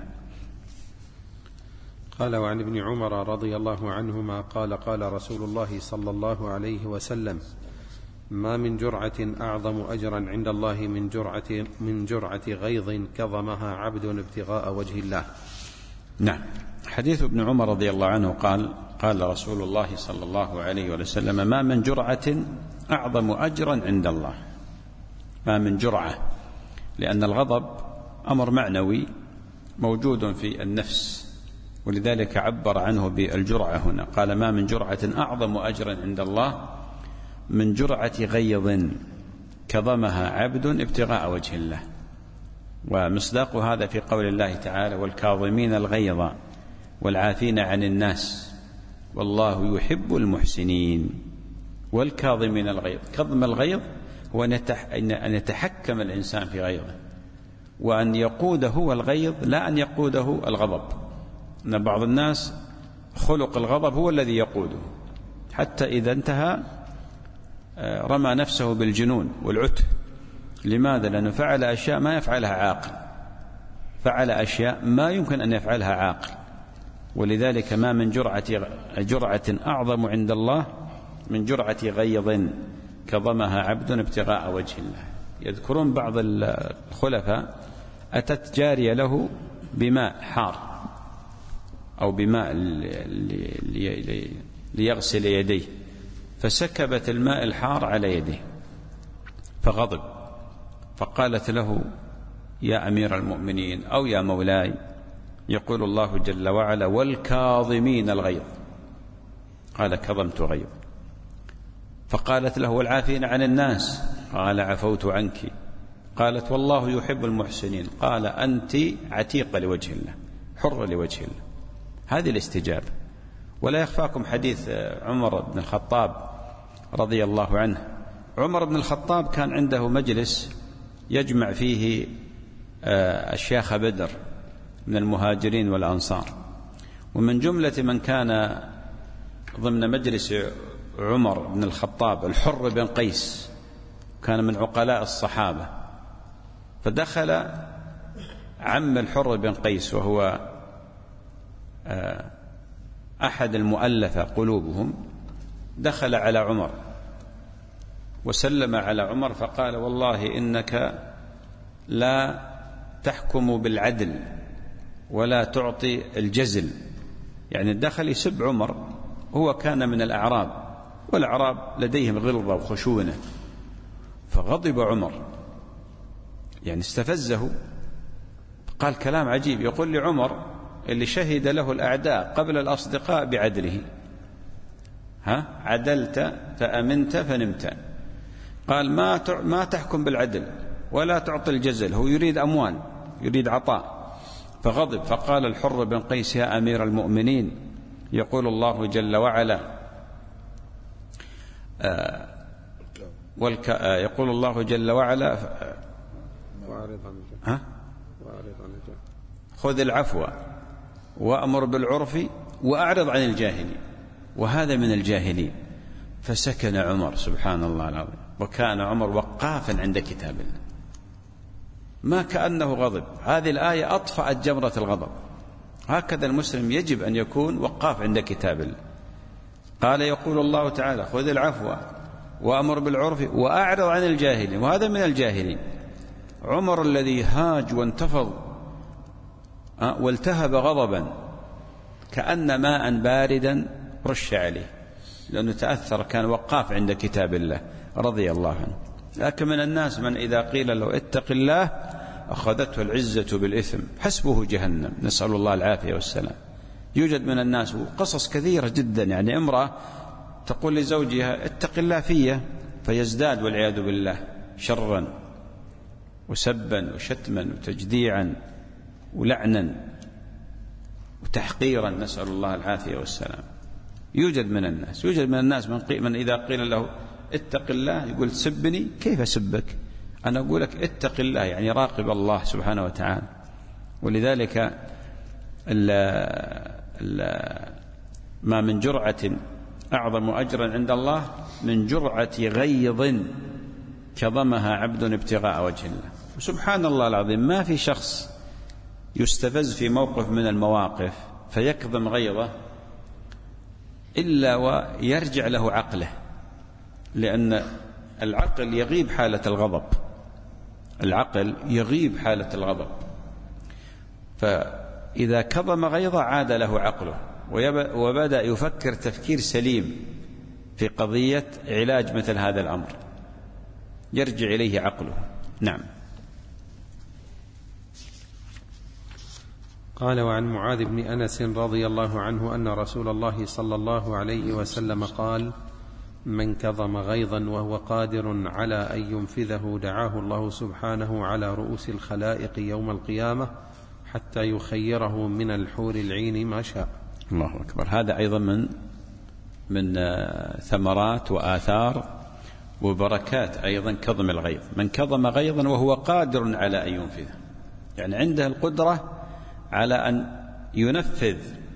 قال وعن ابن عمر رضي الله عنهما قال قال رسول الله صلى الله عليه وسلم ما من جرعة أعظم أجرا عند الله من جرعة, من جرعة غيظ كظمها عبد ابتغاء وجه الله. نعم. حديث ابن عمر رضي الله عنه قال قال رسول الله صلى الله عليه وسلم ما من جرعة أعظم أجرا عند الله. ما من جرعة، لأن الغضب أمر معنوي موجود في النفس، ولذلك عبر عنه بالجرعة هنا، قال ما من جرعة أعظم أجرا عند الله من جرعة غيظ كظمها عبد ابتغاء وجه الله. ومصداق هذا في قول الله تعالى والكاظمين الغيظ والعافين عن الناس والله يحب المحسنين. والكاظمين الغيظ، كظم الغيظ هو أن يتحكم الإنسان في غيظه، وأن يقوده هو الغيظ لا أن يقوده الغضب. أن بعض الناس خلق الغضب هو الذي يقوده، حتى إذا انتهى رمى نفسه بالجنون والعته. لماذا؟ لأنه فعل أشياء ما يفعلها عاقل، فعل أشياء ما يمكن أن يفعلها عاقل. ولذلك ما من جرعة, جرعة أعظم عند الله من جرعة غيظ كظمها عبد ابتغاء وجه الله. يذكرون بعض الخلفاء أتت جارية له بماء حار أو بماء ليغسل يديه، فسكبت الماء الحار على يديه فغضب، فقالت له يا أمير المؤمنين أو يا مولاي، يقول الله جل وعلا والكاظمين الغيظ، قال كظمت غيظ. فقالت له والعافين عن الناس، قال عفوت عنك. قالت والله يحب المحسنين، قال أنت عتيقة لوجه الله، حرة لوجه الله. هذه الاستجابة. ولا يخفاكم حديث عمر بن الخطاب رضي الله عنه. عمر بن الخطاب كان عنده مجلس يجمع فيه الشيخ بدر من المهاجرين والأنصار، ومن جملة من كان ضمن مجلس عمر بن الخطاب الحر بن قيس، كان من عقلاء الصحابة. فدخل عم الحر بن قيس وهو أحد المؤلفة قلوبهم، دخل على عمر وسلم على عمر فقال والله إنك لا تحكم بالعدل ولا تعطي الجزل. يعني دخل يسب عمر، هو كان من الأعراب، والأعراب لديهم غلظة وخشونة، فغضب عمر، يعني استفزه، قال كلام عجيب، يقول لعمر اللي شهد له الأعداء قبل الأصدقاء بعدله: ها عدلت فأمنت فنمت. قال ما ما تحكم بالعدل ولا تعطي الجزل، هو يريد أموال، يريد عطاء. فغضب، فقال الحر بن قيس: يا أمير المؤمنين، يقول الله جل وعلا آه والك آه يقول الله جل وعلا آه ها خذ العفو وأمر بالعرف وأعرض عن الجاهلين، وهذا من الجاهلين. فسكن عمر، سبحان الله العظيم، وكان عمر وقافا عند كتاب الله، ما كأنه غضب. هذه الآية أطفأت جمرة الغضب. هكذا المسلم يجب أن يكون وقاف عند كتاب الله. قال يقول الله تعالى: خذ العفو وأمر بالعرف وأعرض عن الجاهلين، وهذا من الجاهلين. عمر الذي هاج وانتفض والتهب غضبا كأن ماء باردا رش عليه، لأنه تأثر، كان وقاف عند كتاب الله رضي الله عنه. لكن من الناس من إذا قيل له اتق الله أخذته العزة بالإثم، حسبه جهنم، نسأل الله العافية والسلام. يوجد من الناس قصص كثيرة جدا، يعني امرأة تقول لزوجها اتق الله فيه، فيزداد والعياذ بالله شرا وسبا وشتما وتجديعا ولعنا وتحقيرا، نسأل الله العافية والسلام. يوجد من الناس يوجد من الناس من, من إذا قيل له اتق الله يقول سبني، كيف أسبك؟ أنا أقول لك اتق الله، يعني راقب الله سبحانه وتعالى. ولذلك ال ال ما من جرعة أعظم أجرا عند الله من جرعة غيظ كظمها عبد ابتغاء وجه الله. سبحان الله العظيم، ما في شخص يستفز في موقف من المواقف فيكظم غيظه إلا ويرجع له عقله، لأن العقل يغيب حالة الغضب، العقل يغيب حالة الغضب، فإذا كظم غيظه عاد له عقله وبدأ يفكر تفكير سليم في قضية علاج مثل هذا الأمر، يرجع إليه عقله. نعم. قال: وعن معاذ بن أنس رضي الله عنه أن رسول الله صلى الله عليه وسلم قال: من كظم غيظا وهو قادر على أن ينفذه دعاه الله سبحانه على رؤوس الخلائق يوم القيامة حتى يخيره من الحور العين ما شاء. الله أكبر. هذا أيضا من من ثمرات وآثار وبركات أيضا كظم الغيظ. من كظم غيظا وهو قادر على أن ينفذه، يعني عنده القدرة على أن ينفذ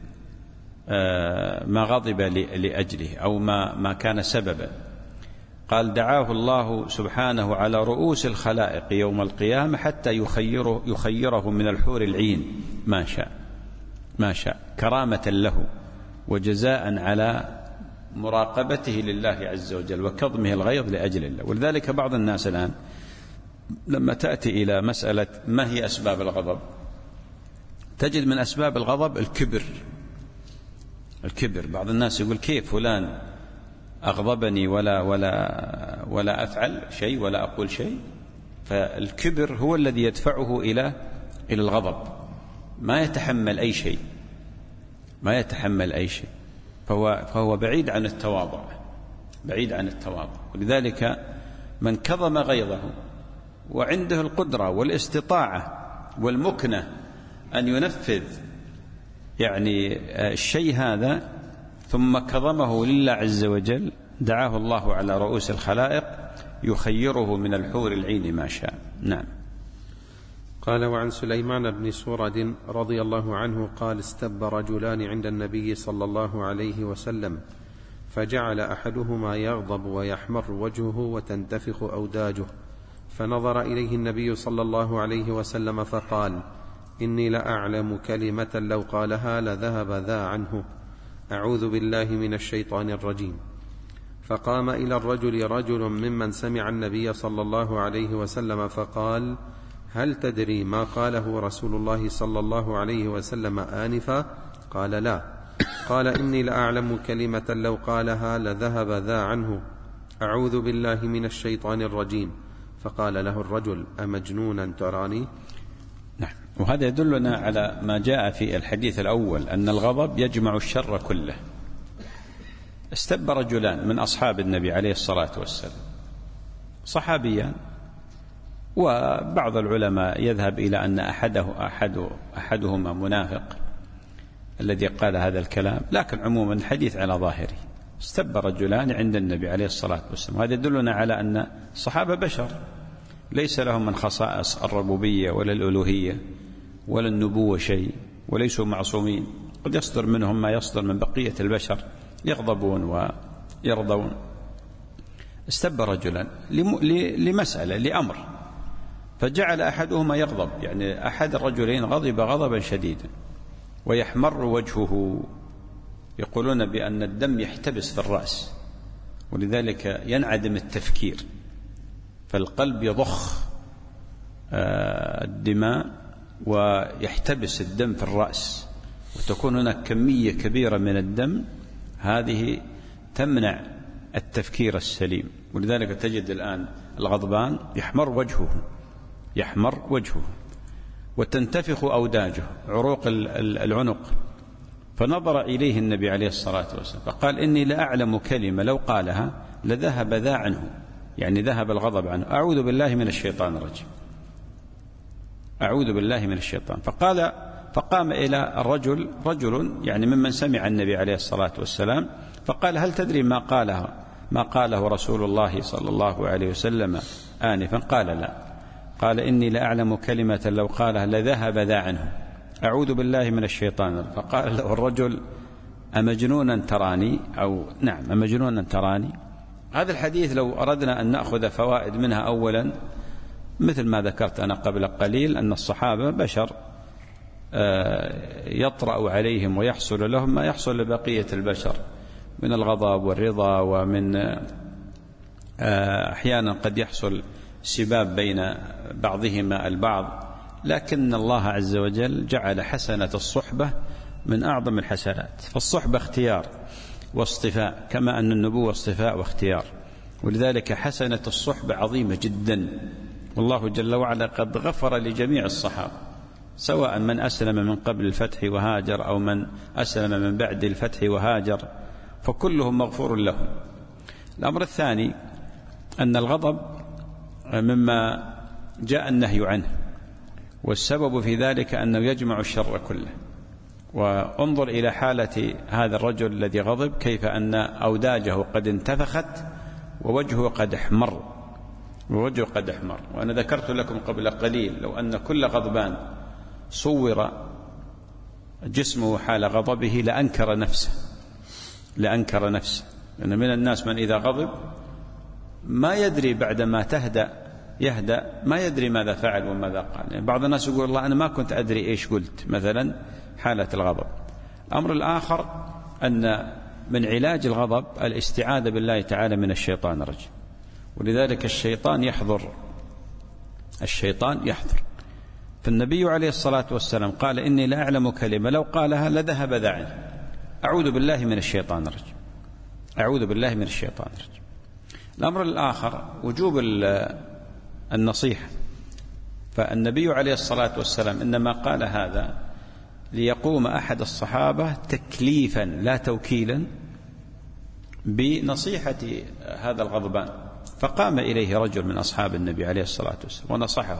ما غضب لأجله أو ما ما كان سببا. قال: دعاه الله سبحانه على رؤوس الخلائق يوم القيامة حتى يخيره, يخيره من الحور العين ما شاء ما شاء، كرامة له وجزاء على مراقبته لله عز وجل وكظمه الغيظ لأجل الله. ولذلك بعض الناس الآن لما تأتي إلى مسألة ما هي أسباب الغضب، تجد من أسباب الغضب الكبر. الكبر، بعض الناس يقول كيف فلان أغضبني ولا ولا ولا أفعل شيء ولا أقول شيء. فالكبر هو الذي يدفعه إلى إلى الغضب، ما يتحمل أي شيء، ما يتحمل أي شيء، فهو فهو بعيد عن التواضع، بعيد عن التواضع. ولذلك من كظم غيظه وعنده القدرة والاستطاعة والمكنة أن ينفذ يعني الشيء هذا ثم كظمه لله عز وجل، دعاه الله على رؤوس الخلائق يخيره من الحور العين ما شاء. نعم. قال: وعن سليمان بن سورد رضي الله عنه قال: استب رجلان عند النبي صلى الله عليه وسلم، فجعل أحدهما يغضب ويحمر وجهه وتنتفخ أوداجه، فنظر إليه النبي صلى الله عليه وسلم فقال: إني لأعلم كلمة لو قالها لذهب ذا عنه، أعوذ بالله من الشيطان الرجيم. فقام إلى الرجل رجل ممن سمع النبي صلى الله عليه وسلم فقال: هل تدري ما قاله رسول الله صلى الله عليه وسلم آنفا؟ قال لا. قال إني لأعلم كلمة لو قالها لذهب ذا عنه، أعوذ بالله من الشيطان الرجيم. فقال له الرجل: أمجنونا تراني؟ نعم. وهذا يدلنا على ما جاء في الحديث الأول أن الغضب يجمع الشر كله. استب رجلان من أصحاب النبي عليه الصلاة والسلام، صحابيان، وبعض العلماء يذهب إلى أن أحده أحد أحدهما منافق الذي قال هذا الكلام، لكن عموما الحديث على ظاهره. استب رجلان عند النبي عليه الصلاة والسلام. هذا يدلنا على أن الصحابة بشر، ليس لهم من خصائص الربوبية ولا الألوهية ولا النبوة شيء، وليسوا معصومين، قد يصدر منهم ما يصدر من بقية البشر، يغضبون ويرضون. استب رجلا لمسألة لأمر، فجعل أحدهما يغضب، يعني أحد الرجلين غضب غضبا شديدا ويحمر وجهه. يقولون بأن الدم يحتبس في الرأس، ولذلك ينعدم التفكير، فالقلب يضخ الدماء ويحتبس الدم في الرأس، وتكون هناك كمية كبيرة من الدم، هذه تمنع التفكير السليم. ولذلك تجد الآن الغضبان يحمر وجهه يحمر وجهه وتنتفخ أوداجه، عروق العنق. فنظر إليه النبي عليه الصلاة والسلام فقال: إني لأعلم كلمة لو قالها لذهب ذا عنه، يعني ذهب الغضب عنه. أعوذ بالله من الشيطان الرجيم، أعوذ بالله من الشيطان. فقال فقام إلى الرجل رجل يعني ممن سمع النبي عليه الصلاة والسلام، فقال: هل تدري ما قاله ما قاله رسول الله صلى الله عليه وسلم آنفا؟ قال: لا. قال: إني لأعلم كلمة لو قالها لذهب ذا عنه، أعوذ بالله من الشيطان. فقال له الرجل: أمجنونا تراني؟ أو نعم، أمجنونا تراني. هذا الحديث لو أردنا أن نأخذ فوائد منها، أولا مثل ما ذكرت أنا قبل قليل أن الصحابة بشر يطرأ عليهم ويحصل لهم ما يحصل لبقية البشر من الغضب والرضا، ومن أحيانا قد يحصل سباب بين بعضهما البعض، لكن الله عز وجل جعل حسنة الصحبة من أعظم الحسنات. فالصحبة اختيار واصطفاء، كما أن النبوة اصطفاء واختيار، ولذلك حسنة الصحبة عظيمة جدا. والله جل وعلا قد غفر لجميع الصحابة، سواء من أسلم من قبل الفتح وهاجر أو من أسلم من بعد الفتح وهاجر، فكلهم مغفور لهم. الأمر الثاني أن الغضب مما جاء النهي عنه، والسبب في ذلك أنه يجمع الشر كله. وانظر إلى حالة هذا الرجل الذي غضب، كيف أن أوداجه قد انتفخت ووجهه قد احمر ووجهه قد احمر. وأنا ذكرت لكم قبل قليل لو أن كل غضبان صور جسمه حال غضبه لأنكر نفسه لأنكر نفسه لأن من الناس من إذا غضب ما يدري بعدما تهدأ يهدأ ما يدري ماذا فعل وماذا قال. يعني بعض الناس يقول: الله أنا ما كنت أدري إيش قلت، مثلا حالة الغضب. الأمر الآخر أن من علاج الغضب الاستعاذة بالله تعالى من الشيطان الرجيم، ولذلك الشيطان يحضر الشيطان يحضر فالنبي عليه الصلاة والسلام قال: إني لأعلم كلمة لو قالها لذهب ذا عنه، أعوذ بالله من الشيطان الرجيم، أعوذ بالله من الشيطان الرجيم. الأمر الآخر وجوب النصيحة. فالنبي عليه الصلاة والسلام إنما قال هذا ليقوم أحد الصحابة تكليفا لا توكيلا بنصيحة هذا الغضبان، فقام إليه رجل من أصحاب النبي عليه الصلاة والسلام ونصحه.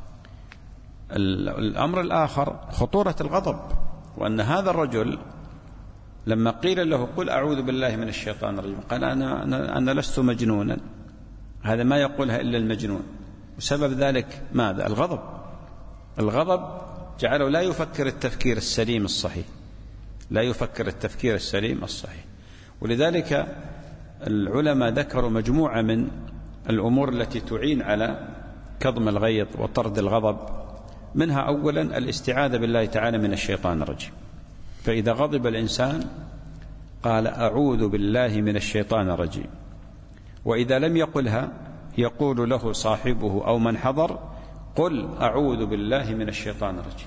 الأمر الآخر خطورة الغضب، وأن هذا الرجل لما قيل له: قل أعوذ بالله من الشيطان الرجيم، قال: أنا, أنا, أنا لست مجنونا. هذا ما يقولها إلا المجنون. وسبب ذلك ماذا؟ الغضب. الغضب جعله لا يفكر التفكير السليم الصحيح لا يفكر التفكير السليم الصحيح ولذلك العلماء ذكروا مجموعة من الأمور التي تعين على كظم الغيظ وطرد الغضب. منها أولا الاستعاذة بالله تعالى من الشيطان الرجيم. فإذا غضب الإنسان قال: أعوذ بالله من الشيطان الرجيم. وإذا لم يقلها يقول له صاحبه أو من حضر: قل أعوذ بالله من الشيطان الرجيم،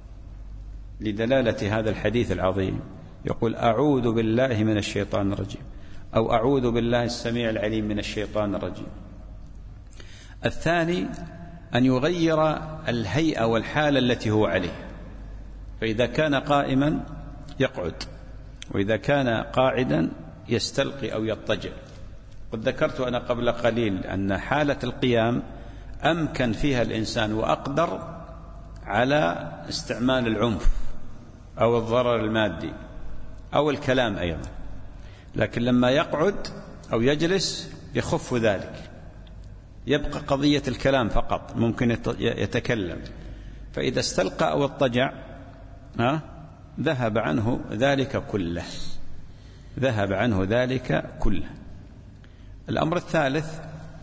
لدلالة هذا الحديث العظيم. يقول أعوذ بالله من الشيطان الرجيم، أو أعوذ بالله السميع العليم من الشيطان الرجيم. الثاني أن يغير الهيئة والحالة التي هو عليه، فإذا كان قائما يقعد، وإذا كان قاعدا يستلقي أو يضطجع. قد ذكرت أنا قبل قليل أن حالة القيام أمكن فيها الإنسان وأقدر على استعمال العنف أو الضرر المادي أو الكلام أيضا، لكن لما يقعد أو يجلس يخف ذلك، يبقى قضية الكلام فقط، ممكن يتكلم. فإذا استلقى أو اضطجع ها ذهب عنه ذلك كله، ذهب عنه ذلك كله. الأمر الثالث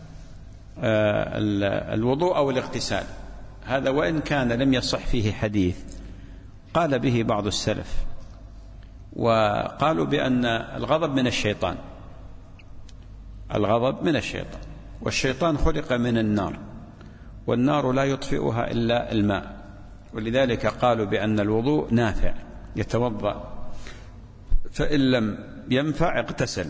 الوضوء أو الاغتسال. هذا وإن كان لم يصح فيه حديث، قال به بعض السلف، وقالوا بأن الغضب من الشيطان، الغضب من الشيطان، والشيطان خلق من النار، والنار لا يطفئها إلا الماء، ولذلك قالوا بأن الوضوء نافع، يتوضأ، فإن لم ينفع اغتسل.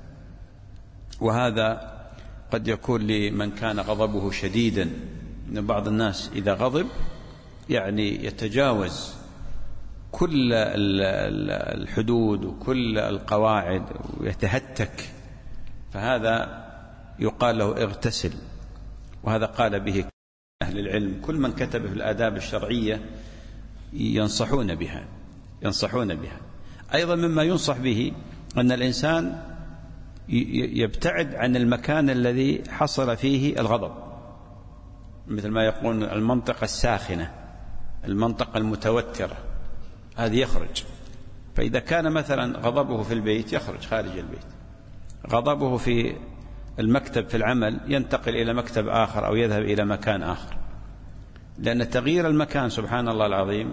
وهذا قد يكون لمن كان غضبه شديدا، إن بعض الناس إذا غضب يعني يتجاوز كل الحدود وكل القواعد ويتهتك، فهذا يقال له اغتسل. وهذا قال به أهل العلم، كل من كتب في الآداب الشرعية ينصحون بها، ينصحون بها. أيضا مما ينصح به أن الإنسان يبتعد عن المكان الذي حصل فيه الغضب، مثل ما يقول المنطقة الساخنة، المنطقة المتوترة، هذه يخرج. فإذا كان مثلا غضبه في البيت يخرج خارج البيت، غضبه في المكتب في العمل ينتقل إلى مكتب آخر أو يذهب إلى مكان آخر، لأن تغيير المكان سبحان الله العظيم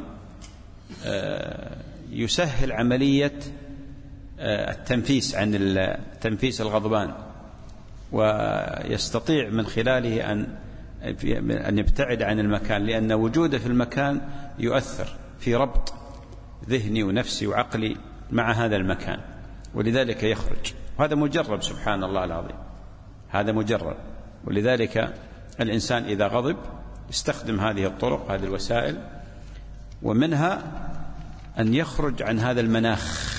يسهل عملية التنفيس عن تنفيس الغضبان، ويستطيع من خلاله أن أن يبتعد عن المكان، لأن وجوده في المكان يؤثر في ربط ذهني ونفسي وعقلي مع هذا المكان، ولذلك يخرج. وهذا مجرب سبحان الله العظيم، هذا مجرب. ولذلك الإنسان إذا غضب يستخدم هذه الطرق، هذه الوسائل، ومنها أن يخرج عن هذا المناخ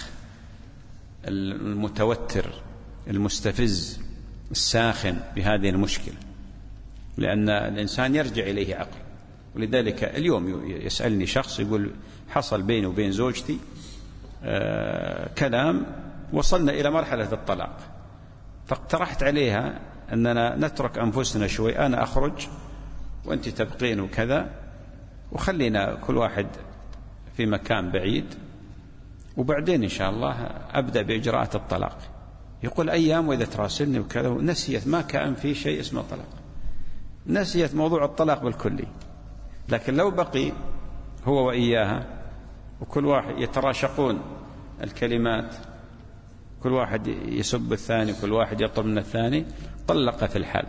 المتوتر المستفز الساخن بهذه المشكلة، لأن الإنسان يرجع إليه عقل. ولذلك اليوم يسألني شخص يقول حصل بيني وبين زوجتي آه كلام وصلنا إلى مرحلة الطلاق، فاقترحت عليها أننا نترك أنفسنا شوي، أنا أخرج وأنت تبقين وكذا، وخلينا كل واحد في مكان بعيد، وبعدين إن شاء الله أبدأ بإجراءات الطلاق. يقول أيام وإذا تراسلني وكذا، ونسيت ما كان في شيء اسمه طلاق، نسيت موضوع الطلاق بالكلي. لكن لو بقي هو وإياها وكل واحد يتراشقون الكلمات، كل واحد يسب الثاني، كل واحد يطلب من الثاني، طلق في الحال.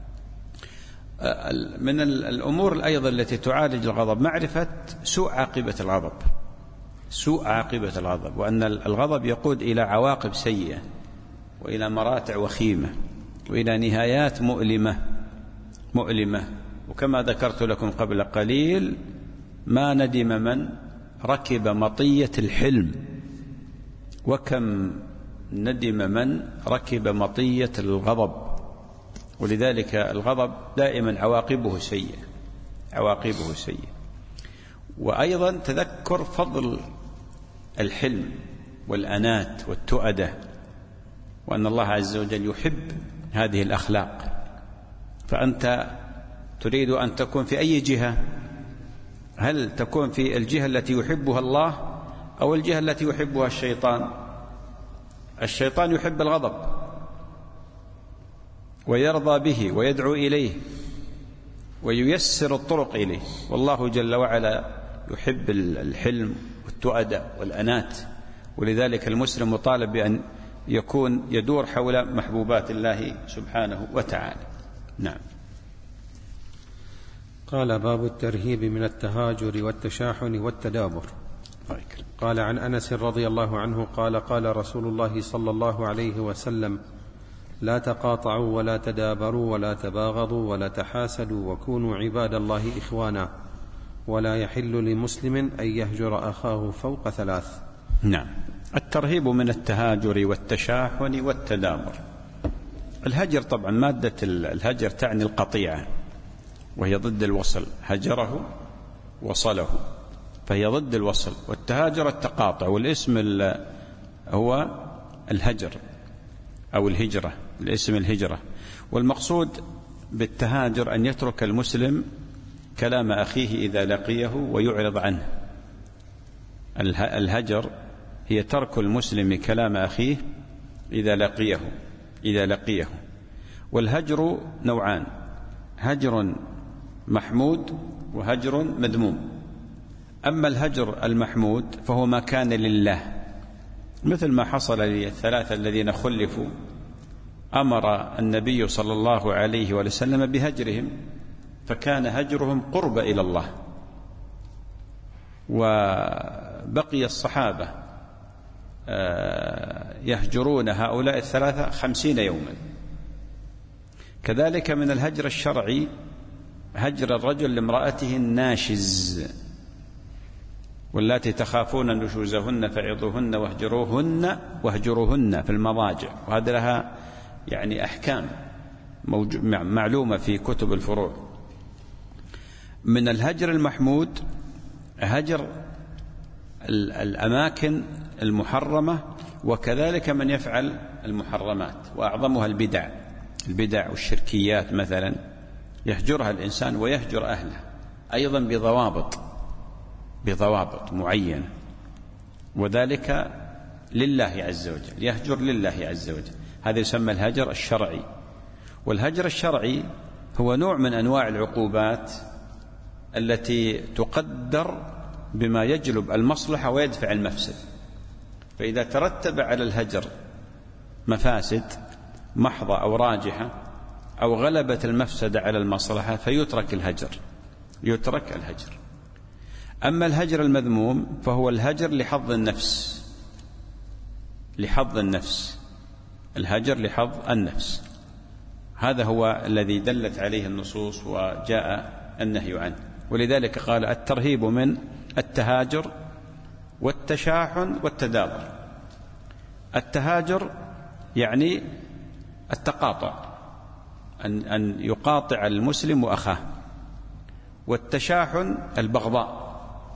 من الأمور أيضا التي تعالج الغضب معرفة سوء عاقبة الغضب، سوء عاقبة الغضب، وأن الغضب يقود إلى عواقب سيئة وإلى مراتع وخيمة وإلى نهايات مؤلمة مؤلمة. وكما ذكرت لكم قبل قليل، ما ندم من ركب مطية الحلم، وكم ندم من ركب مطية الغضب. ولذلك الغضب دائما عواقبه سيئة، عواقبه سيئة. وأيضا تذكر فضل الحلم والأنات والتؤدة، وأن الله عز وجل يحب هذه الأخلاق. فأنت تريد أن تكون في أي جهة؟ هل تكون في الجهة التي يحبها الله أو الجهة التي يحبها الشيطان؟ الشيطان يحب الغضب ويرضى به ويدعو إليه وييسر الطرق إليه، والله جل وعلا يحب الحلم والتؤدة والأنات. ولذلك المسلم مطالب بأن يكون يدور حول محبوبات الله سبحانه وتعالى. نعم. قال: باب الترهيب من التهاجر والتشاحن والتدابر. قال: عن أنس رضي الله عنه قال: قال رسول الله صلى الله عليه وسلم: لا تقاطعوا ولا تدابروا ولا تباغضوا ولا تحاسدوا وكونوا عباد الله إخوانا، ولا يحل لمسلم أن يهجر أخاه فوق ثلاث. نعم. الترهيب من التهاجر والتشاحن والتدابر. الهجر طبعا مادة الهجر تعني القطيعة، وهي ضد الوصل. هجره وصله، فهي ضد الوصل. والتهاجر التقاطع، والاسم هو الهجر أو الهجرة، الاسم الهجرة. والمقصود بالتهاجر أن يترك المسلم كلام أخيه إذا لقيه ويعرض عنه. الهجر هي ترك المسلم كلام أخيه إذا لقيه إذا لقيه والهجر نوعان: هجر محمود وهجر مذموم. أما الهجر المحمود فهو ما كان لله، مثل ما حصل للثلاثة الذين خلفوا، أمر النبي صلى الله عليه وسلم بهجرهم، فكان هجرهم قرب إلى الله. وبقي الصحابة يهجرون هؤلاء الثلاثة خمسين يوما. كذلك من الهجر الشرعي هجر الرجل لامرأته الناشز: واللاتي تخافون نشوزهن فعظوهن واهجروهن واهجروهن في المضاجع. وهذا لها يعني أحكام معلومة في كتب الفروع. من الهجر المحمود هجر الأماكن المحرمة، وكذلك من يفعل المحرمات، وأعظمها البدع البدع والشركيات مثلا، يهجرها الإنسان ويهجر أهله أيضا بضوابط بضوابط معينة، وذلك لله عز وجل، يهجر لله عز وجل. هذا يسمى الهجر الشرعي. والهجر الشرعي هو نوع من أنواع العقوبات التي تقدر بما يجلب المصلحة ويدفع المفسد. فإذا ترتب على الهجر مفاسد محضة أو راجحة، أو غلبت المفسدة على المصلحة، فيترك الهجر يترك الهجر. أما الهجر المذموم فهو الهجر لحظ النفس لحظ النفس الهجر لحظ النفس. هذا هو الذي دلت عليه النصوص وجاء النهي عنه. ولذلك قال: الترهيب من التهاجر والتشاحن والتدابر. التهاجر يعني التقاطع، أن, أن يقاطع المسلم وأخاه. والتشاحن البغضاء.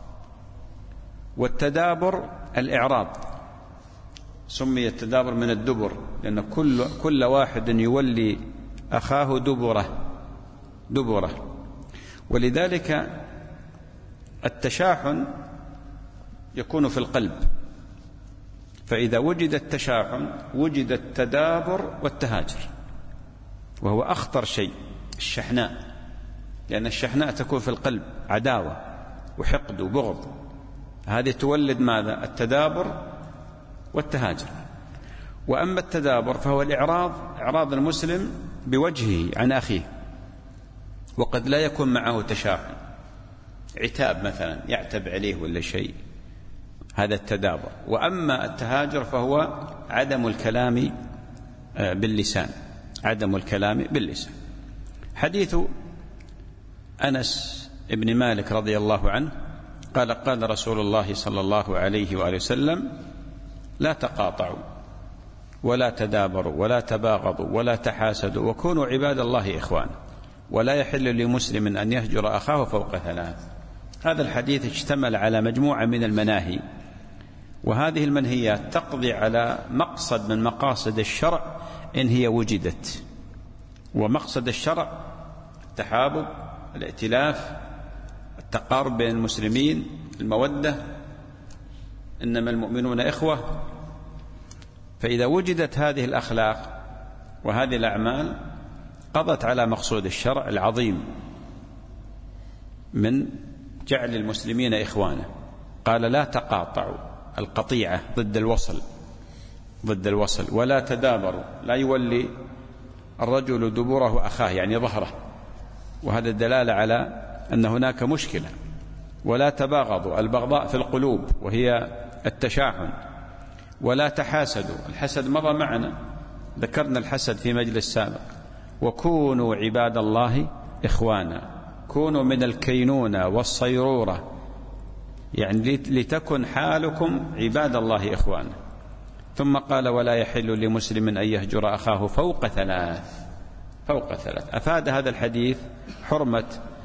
والتدابر الإعراض. سمي التدابر من الدبر لأن كل, كل واحد يولي أخاه دبره دبره ولذلك التشاحن يكون في القلب، فإذا وجد التشاحن وجد التدابر والتهاجر، وهو أخطر شيء الشحناء، لأن الشحناء تكون في القلب عداوة وحقد وبغض، هذه تولد ماذا؟ التدابر والتهاجر. وأما التدابر فهو الإعراض، إعراض المسلم بوجهه عن أخيه، وقد لا يكون معه تشاحن، عتاب مثلا يعتب عليه ولا شيء، هذا التدابر. وأما التهاجر فهو عدم الكلام باللسان عدم الكلام باللسان. حديث أنس بن مالك رضي الله عنه قال: قال رسول الله صلى الله عليه وآله وسلم: لا تقاطعوا ولا تدابروا ولا تباغضوا ولا تحاسدوا وكونوا عباد الله إخوانا، ولا يحل لمسلم أن يهجر أخاه فوق ثلاث. هذا الحديث اشتمل على مجموعة من المناهي، وهذه المنهيات تقضي على مقصد من مقاصد الشرع إن هي وجدت. ومقصد الشرع التحابب، الائتلاف، التقارب بين المسلمين، المودة، إنما المؤمنون إخوة. فإذا وجدت هذه الأخلاق وهذه الأعمال قضت على مقصود الشرع العظيم من جعل المسلمين إخوانا. قال: لا تقاطعوا، القطيعة ضد الوصل ضد الوصل ولا تدابروا، لا يولي الرجل دبره أخاه يعني ظهره، وهذا الدلالة على أن هناك مشكلة، ولا تباغضوا، البغضاء في القلوب وهي التشاحن، ولا تحاسدوا، الحسد مضى معنا، ذكرنا الحسد في مجلس سابق. وكونوا عباد الله إخوانا، كونوا من الكينونة والصيرورة، يعني لتكن حالكم عباد الله إخوانا. ثم قال ولا يحل لمسلم أن يهجر أخاه فوق ثلاث، فوق ثلاث. أفاد هذا الحديث حرمة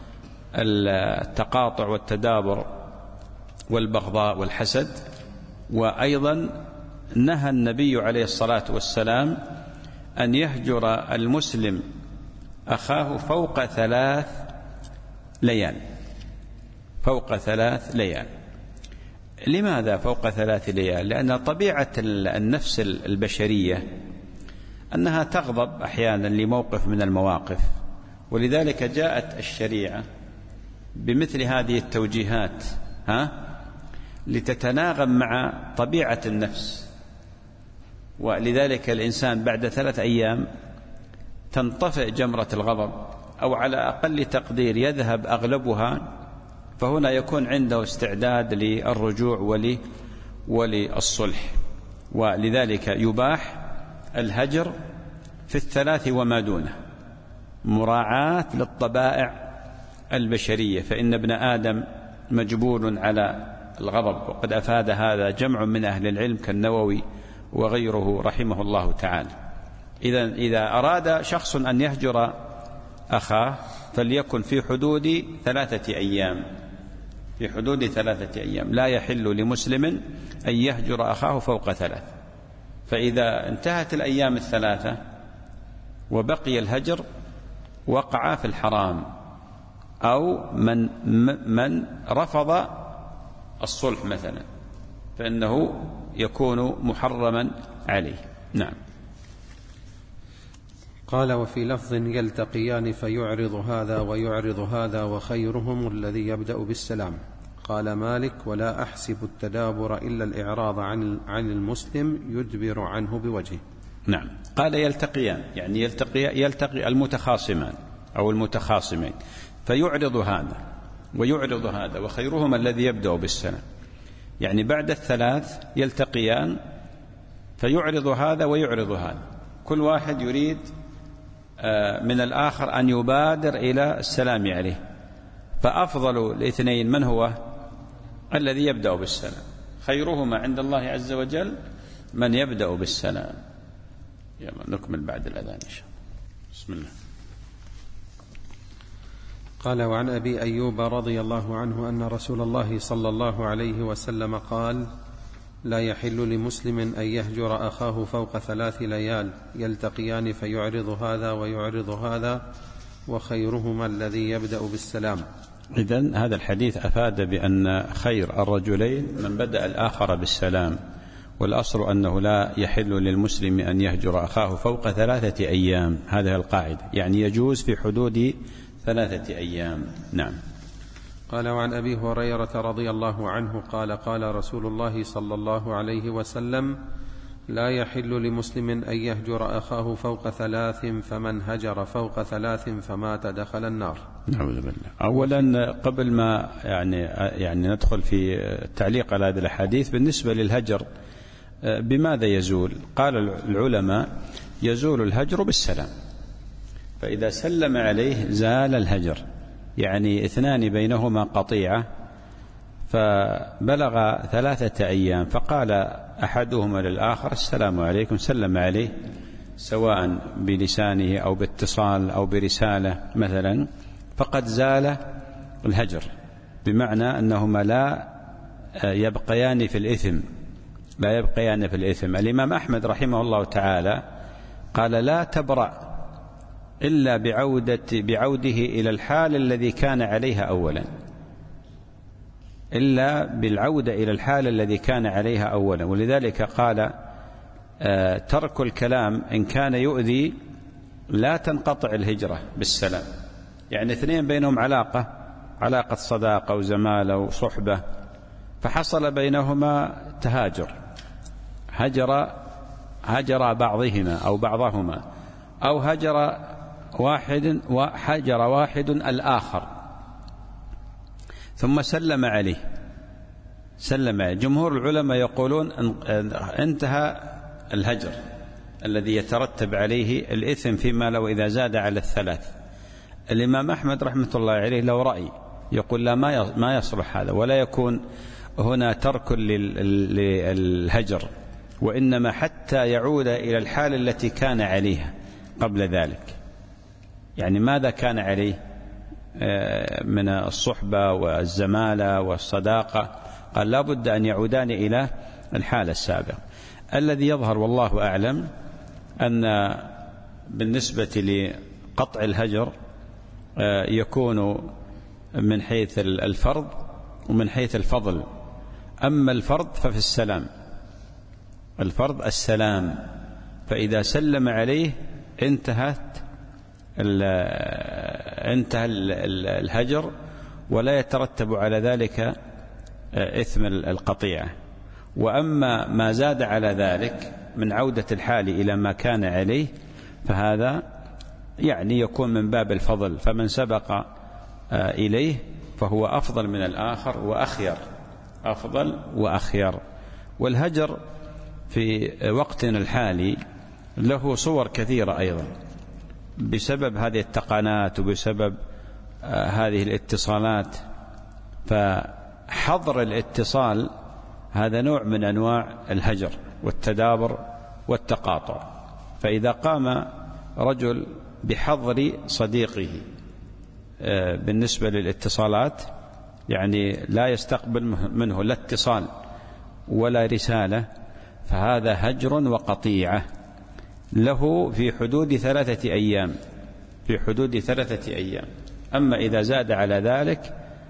التقاطع والتدابر والبغضاء والحسد. وأيضا نهى النبي عليه الصلاة والسلام أن يهجر المسلم أخاه فوق ثلاث ليال، فوق ثلاث ليال. لماذا فوق ثلاث ليال؟ لأن طبيعة النفس البشرية أنها تغضب أحيانا لموقف من المواقف، ولذلك جاءت الشريعة بمثل هذه التوجيهات ها لتتناغم مع طبيعة النفس. ولذلك الإنسان بعد ثلاث أيام تنطفئ جمرة الغضب، أو على أقل تقدير يذهب أغلبها، فهنا يكون عنده استعداد للرجوع ولي وللصلح. ولذلك يباح الهجر في الثلاث وما دونه، مراعاة للطبائع البشرية، فإن ابن آدم مجبول على الغضب، وقد أفاد هذا جمع من أهل العلم كالنووي وغيره رحمه الله تعالى. إذا إذا أراد شخص أن يهجر أخاه فليكن في حدود ثلاثة أيام، في حدود ثلاثة أيام. لا يحل لمسلم أن يهجر أخاه فوق ثلاث. فإذا انتهت الأيام الثلاثة وبقي الهجر وقع في الحرام، أو من من رفض الصلح مثلا فإنه يكون محرما عليه. نعم. قال وفي لفظ يلتقيان فيعرض هذا ويعرض هذا وخيرهم الذي يبدأ بالسلام. قال مالك ولا أحسب التدابر إلا الإعراض عن عن المسلم يدبر عنه بوجهه. نعم. قال يلتقيان، يعني يلتقي يلتقي المتخاصمان أو المتخاصمين، فيعرض هذا ويعرض هذا وخيرهم الذي يبدأ بالسلام، يعني بعد الثلاث يلتقيان فيعرض هذا ويعرض هذا، كل واحد يريد من الآخر أن يبادر إلى السلام عليه، فأفضل الاثنين من هو؟ الذي يبدأ بالسلام. خيرهما عند الله عز وجل من يبدأ بالسلام. نكمل بعد الأذان إن شاء الله. بسم الله. قال وعن أبي أيوب رضي الله عنه أن رسول الله صلى الله عليه وسلم قال لا يحل لمسلم أن يهجر أخاه فوق ثلاث ليال يلتقيان فيعرض هذا ويعرض هذا وخيرهما الذي يبدأ بالسلام. إذن هذا الحديث أفاد بأن خير الرجلين من بدأ الآخر بالسلام، والأصل أنه لا يحل للمسلم أن يهجر أخاه فوق ثلاثة أيام، هذه القاعدة، يعني يجوز في حدود ثلاثة أيام. نعم. قال وعن أبي هريرة رضي الله عنه قال قال رسول الله صلى الله عليه وسلم لا يحل لمسلم أن يهجر أخاه فوق ثلاث فمن هجر فوق ثلاث فمات دخل النار. نعوذ بالله. أولا قبل ما يعني يعني ندخل في التعليق على هذه الأحاديث، بالنسبة للهجر بماذا يزول؟ قال العلماء يزول الهجر بالسلام، فإذا سلم عليه زال الهجر، يعني اثنان بينهما قطيعة فبلغ ثلاثة أيام فقال أحدهما للآخر السلام عليكم، سلم عليه سواء بلسانه أو باتصال أو برسالة مثلا، فقد زال الهجر، بمعنى أنهما لا يبقيان في الإثم، لا يبقيان في الإثم. الإمام أحمد رحمه الله تعالى قال لا تبرأ إلا بعودة بعوده إلى الحال الذي كان عليها أولا، إلا بالعودة إلى الحال الذي كان عليها أولا. ولذلك قال آه ترك الكلام إن كان يؤذي لا تنقطع الهجرة بالسلام، يعني اثنين بينهم علاقة علاقة صداقة وزمالة وصحبة، فحصل بينهما تهاجر، هجر هجر بعضهما أو بعضهما، أو هجر واحد وحجر واحد الآخر، ثم سلم عليه سلم عليه جمهور العلماء يقولون انتهى الهجر الذي يترتب عليه الإثم فيما لو إذا زاد على الثلاث. الإمام أحمد رحمة الله عليه له رأي يقول لا ما يصلح هذا، ولا يكون هنا ترك للهجر، وإنما حتى يعود إلى الحال التي كان عليها قبل ذلك. يعني ماذا كان عليه من الصحبة والزمالة والصداقة؟ قال لا بد أن يعودان إلى الحالة السابقة. الذي يظهر والله أعلم أن بالنسبة لقطع الهجر يكون من حيث الفرض ومن حيث الفضل. أما الفرض ففي السلام، الفرض السلام، فإذا سلم عليه انتهت انتهى الهجر، ولا يترتب على ذلك إثم القطيعة. وأما ما زاد على ذلك من عودة الحال إلى ما كان عليه فهذا يعني يكون من باب الفضل، فمن سبق إليه فهو أفضل من الآخر وأخير، أفضل وأخير. والهجر في وقتنا الحالي له صور كثيرة أيضا بسبب هذه التقنات وبسبب هذه الاتصالات. فحظر الاتصال هذا نوع من أنواع الهجر والتدابر والتقاطع. فإذا قام رجل بحظر صديقه بالنسبة للاتصالات، يعني لا يستقبل منه لا اتصال ولا رسالة، فهذا هجر وقطيعة له في حدود ثلاثة أيام، في حدود ثلاثة أيام. أما إذا زاد على ذلك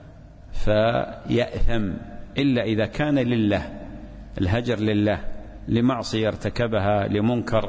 فيأثم، إلا إذا كان لله، الهجر لله، لمعصية ارتكبها، لمنكر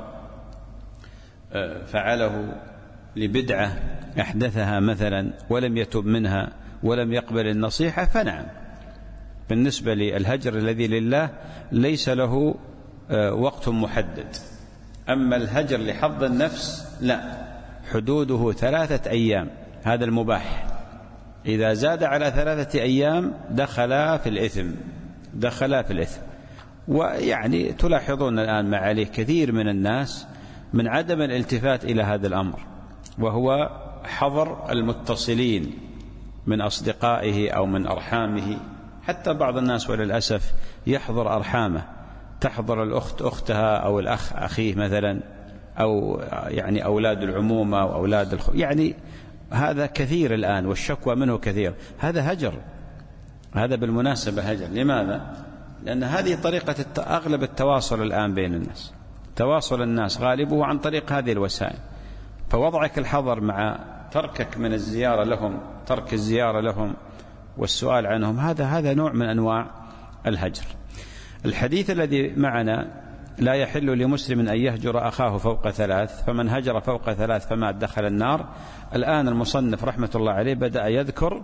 فعله، لبدعة أحدثها مثلا ولم يتب منها ولم يقبل النصيحة، فنعم. بالنسبة للهجر الذي لله ليس له وقت محدد. أما الهجر لحظ النفس لا، حدوده ثلاثة أيام، هذا المباح. إذا زاد على ثلاثة أيام دخل في الإثم، دخل في الإثم. ويعني تلاحظون الآن ما عليه كثير من الناس من عدم الالتفات إلى هذا الأمر، وهو حظر المتصلين من أصدقائه أو من أرحامه. حتى بعض الناس وللأسف يحضر أرحامه، تحضر الأخت أختها أو الأخ أخيه مثلا، أو يعني أولاد العمومة وأولاد الخ... يعني هذا كثير الآن والشكوى منه كثير. هذا هجر، هذا بالمناسبة هجر. لماذا؟ لأن هذه طريقة الت... أغلب التواصل الآن بين الناس، تواصل الناس غالبه عن طريق هذه الوسائل. فوضعك الحظر مع تركك من الزيارة لهم، ترك الزيارة لهم والسؤال عنهم، هذا هذا نوع من أنواع الهجر. الحديث الذي معنا لا يحل لمسلم أن يهجر أخاه فوق ثلاث، فمن هجر فوق ثلاث فما دخل النار. الآن المصنف رحمة الله عليه بدأ يذكر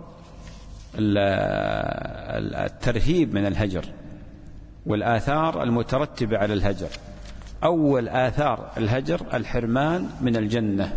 الترهيب من الهجر والآثار المترتبة على الهجر. أول آثار الهجر الحرمان من الجنة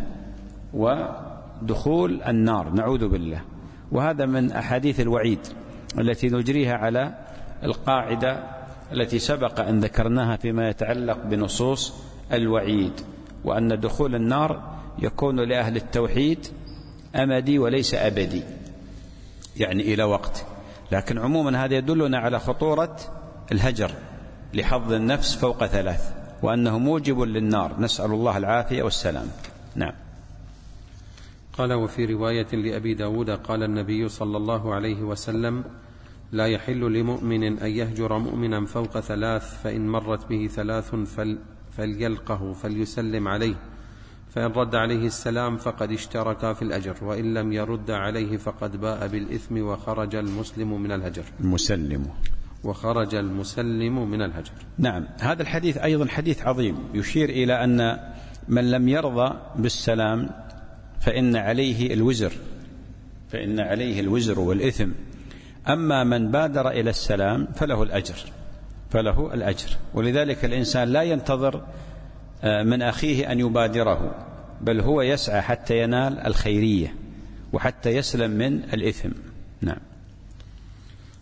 ودخول النار، نعوذ بالله. وهذا من أحاديث الوعيد التي نجريها على القاعدة التي سبق أن ذكرناها فيما يتعلق بنصوص الوعيد، وأن دخول النار يكون لأهل التوحيد أمدي وليس أبدي، يعني إلى وقت. لكن عموما هذا يدلنا على خطورة الهجر لحظ النفس فوق ثلاث، وأنه موجب للنار، نسأل الله العافية والسلام. نعم. قال: وفي رواية لأبي داود قال النبي صلى الله عليه وسلم: لا يحل لمؤمن أن يهجر مؤمنا فوق ثلاث، فإن مرت به ثلاث فل فليلقه فليسلم عليه، فإن رد عليه السلام فقد اشترك في الأجر، وإن لم يرد عليه فقد باء بالإثم وخرج المسلم من الهجر. المسلم وخرج المسلم من الهجر. نعم. هذا الحديث أيضا حديث عظيم يشير إلى أن من لم يرضى بالسلام فإن عليه الوزر، فإن عليه الوزر والإثم. أما من بادر إلى السلام فله الأجر، فله الأجر. ولذلك الإنسان لا ينتظر من أخيه أن يبادره، بل هو يسعى حتى ينال الخيرية وحتى يسلم من الإثم. نعم.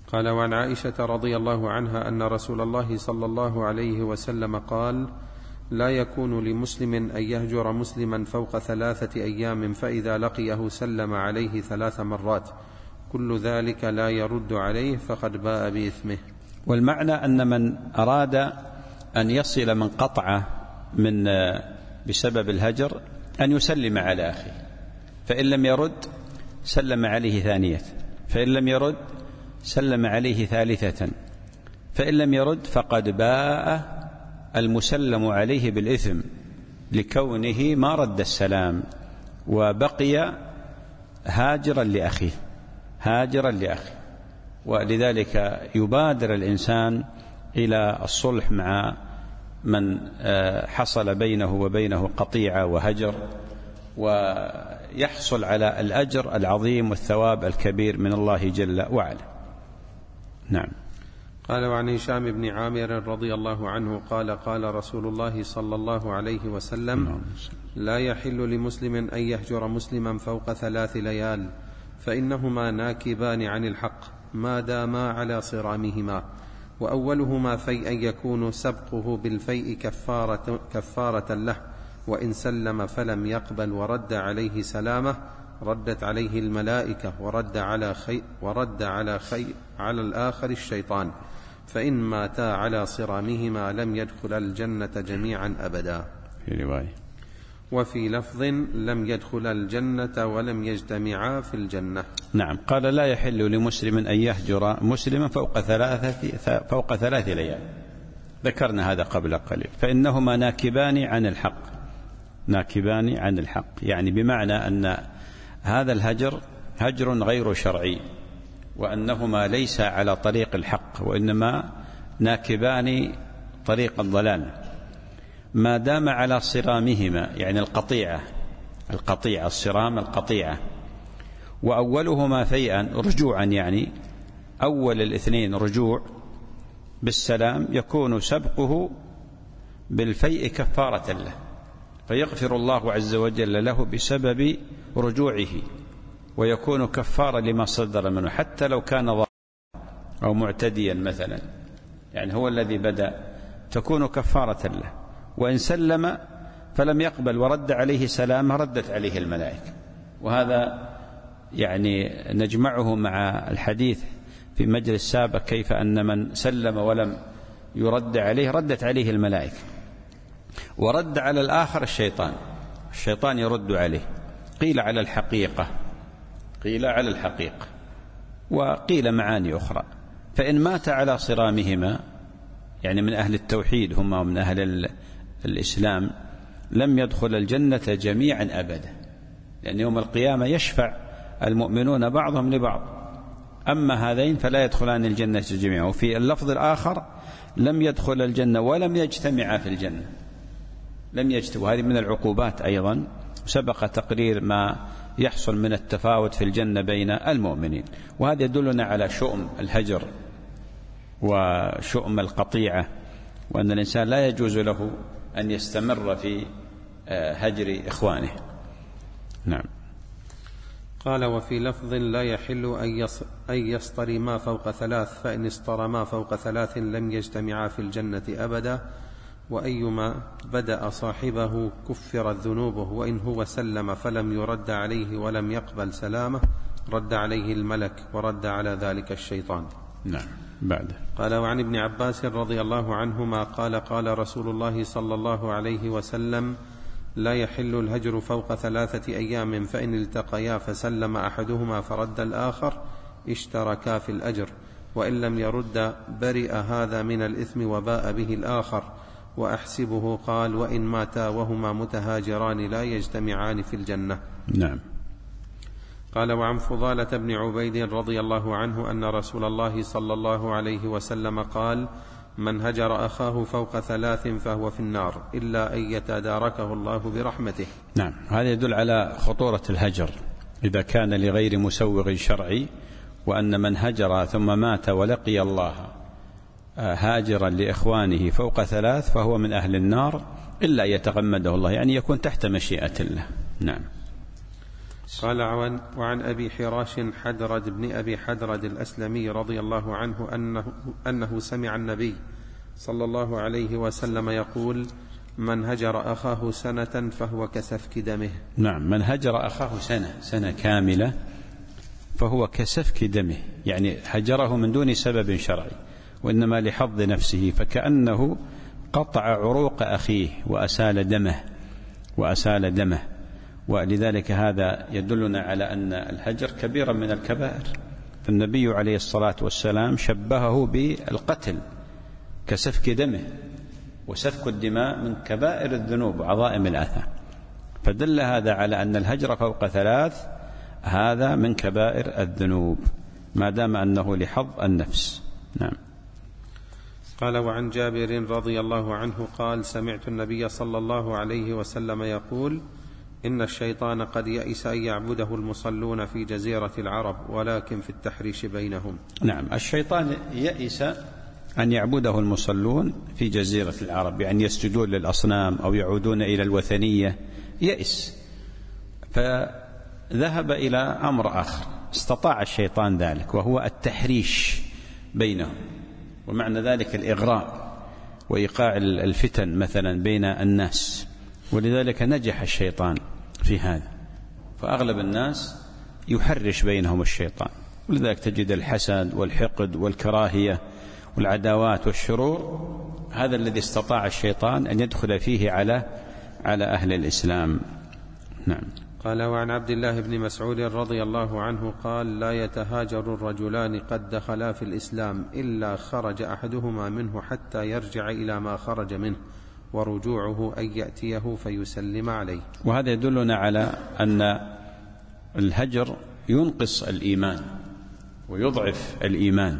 قال: وعن عائشة رضي الله عنها أن رسول الله صلى الله عليه وسلم قال: لا يكون لمسلم أن يهجر مسلما فوق ثلاثة أيام، فإذا لقيه سلم عليه ثلاث مرات، كل ذلك لا يرد عليه فقد باء بإثمه. والمعنى أن من أراد أن يصل من قطعه من بسبب الهجر أن يسلم على أخيه، فإن لم يرد سلم عليه ثانية، فإن لم يرد سلم عليه ثالثة، فإن لم يرد فقد باء المسلم عليه بالإثم لكونه ما رد السلام وبقي هاجرا لأخيه هاجرا لأخيه ولذلك يبادر الإنسان إلى الصلح مع من حصل بينه وبينه قطيعة وهجر، ويحصل على الأجر العظيم والثواب الكبير من الله جل وعلا. نعم. قال: وعن هشام بن عامر رضي الله عنه قال: قال رسول الله صلى الله عليه وسلم: لا يحل لمسلم أن يهجر مسلما فوق ثلاث ليال، فإنهما ناكبان عن الحق ما داما على صرامهما، وأولهما فيئا يكون سبقه بالفيء كفارة, كفارة له، وإن سلم فلم يقبل ورد عليه سلامه ردت عليه الملائكة ورد على خي ورد على خي على الآخر الشيطان، فإن ماتا على صرامهما لم يدخل الجنة جميعا أبدا. في رواية: وفي لفظ: لم يدخل الجنة ولم يجتمعا في الجنة. نعم. قال: لا يحل لمسلم أن يهجر مسلما فوق ثلاثة فوق ثلاث ليال، ذكرنا هذا قبل قليل، فإنهما ناكبان عن الحق ناكبان عن الحق يعني بمعنى أن هذا الهجر هجر غير شرعي، وأنهما ليس على طريق الحق، وإنما ناكبان طريق الضلال ما دام على صرامهما، يعني القطيعة القطيعة الصرام القطيعة. وأولهما فيئا رجوعا، يعني أول الاثنين رجوع بالسلام يكون سبقه بالفيء كفارة له، فيغفر الله عز وجل له بسبب رجوعه، ويكون كفارة لما صدر منه حتى لو كان ظالما أو معتديا مثلا، يعني هو الذي بدأ، تكون كفارة له. وإن سلم فلم يقبل ورد عليه سلامه ردت عليه الملائكة. وهذا يعني نجمعه مع الحديث في مجلس سابق كيف أن من سلم ولم يرد عليه ردت عليه الملائكة، ورد على الآخر الشيطان الشيطان يرد عليه. قيل على الحقيقة قيل على الحقيقة وقيل معاني أخرى. فإن مات على صرامهما، يعني من أهل التوحيد هما ومن أهل الإسلام، لم يدخل الجنة جميعا أبدا، لأن يوم القيامة يشفع المؤمنون بعضهم لبعض، أما هذين فلا يدخلان الجنة جميعا. وفي اللفظ الآخر: لم يدخل الجنة ولم يجتمعا في الجنة لم يجتمعوا. وهذه من العقوبات أيضا، سبق تقرير ما يحصل من التفاوت في الجنة بين المؤمنين. وهذا يدلنا على شؤم الهجر وشؤم القطيعة، وأن الإنسان لا يجوز له أن يستمر في هجر إخوانه. نعم. قال: وفي لفظ: لا يحل أن يصطرما فوق ثلاث، فإن اصطرما فوق ثلاث لم يجتمعا في الجنة أبدا، وأيما بدأ صاحبه كفرت ذنوبه، وإن هو سلم فلم يرد عليه ولم يقبل سلامه رد عليه الملك ورد على ذلك الشيطان. نعم. بعد. قال: وعن ابن عباس رضي الله عنهما قال: قال رسول الله صلى الله عليه وسلم: لا يحل الهجر فوق ثلاثة أيام، فإن التقيا فسلم أحدهما فرد الآخر اشتركا في الأجر، وإن لم يرد برئ هذا من الإثم وباء به الآخر. وأحسبه قال: وإن ماتا وهما متهاجران لا يجتمعان في الجنة. نعم. قال: وعن فضالة بن عبيد رضي الله عنه أن رسول الله صلى الله عليه وسلم قال: من هجر أخاه فوق ثلاث فهو في النار إلا أن يتداركه الله برحمته. نعم. هذا يدل على خطورة الهجر إذا كان لغير مسوغ شرعي، وأن من هجر ثم مات ولقي الله هاجرا لإخوانه فوق ثلاث فهو من أهل النار إلا أن يتغمده الله، يعني يكون تحت مشيئة الله. نعم. قال وعن, وعن أبي حراش حدرد بن أبي حدرد الأسلمي رضي الله عنه أنه, أنه سمع النبي صلى الله عليه وسلم يقول: من هجر أخاه سنة فهو كسفك دمه. نعم، من هجر أخاه سنة سنة كاملة فهو كسفك دمه، يعني هجره من دون سبب شرعي وإنما لحظ نفسه، فكأنه قطع عروق أخيه وأسال دمه وأسال دمه ولذلك هذا يدلنا على أن الهجر كبيرة من الكبائر. فالنبي عليه الصلاة والسلام شبهه بالقتل كسفك دمه، وسفك الدماء من كبائر الذنوب وعظائم الآثام، فدل هذا على أن الهجر فوق ثلاث هذا من كبائر الذنوب ما دام أنه لحظ النفس. نعم. قال وعن جابر رضي الله عنه قال: سمعت النبي صلى الله عليه وسلم يقول: إن الشيطان قد يئس أن يعبده المصلون في جزيرة العرب ولكن في التحريش بينهم. نعم، الشيطان يئس أن يعبده المصلون في جزيرة العرب، يعني يسجدون للأصنام أو يعودون إلى الوثنية، يئس، فذهب إلى أمر آخر استطاع الشيطان ذلك، وهو التحريش بينهم، ومعنى ذلك الإغراء وإيقاع الفتن مثلا بين الناس، ولذلك نجح الشيطان في هذا، فأغلب الناس يحرش بينهم الشيطان، ولذلك تجد الحسد والحقد والكراهية والعداوات والشرور، هذا الذي استطاع الشيطان أن يدخل فيه على على أهل الإسلام. نعم. قال وعن عبد الله بن مسعود رضي الله عنه قال: لا يتهاجر الرجلان قد دخلا في الإسلام إلا خرج أحدهما منه حتى يرجع إلى ما خرج منه، ورجوعه أن يأتيه فيسلم عليه. وهذا يدلنا على أن الهجر ينقص الإيمان ويضعف الإيمان،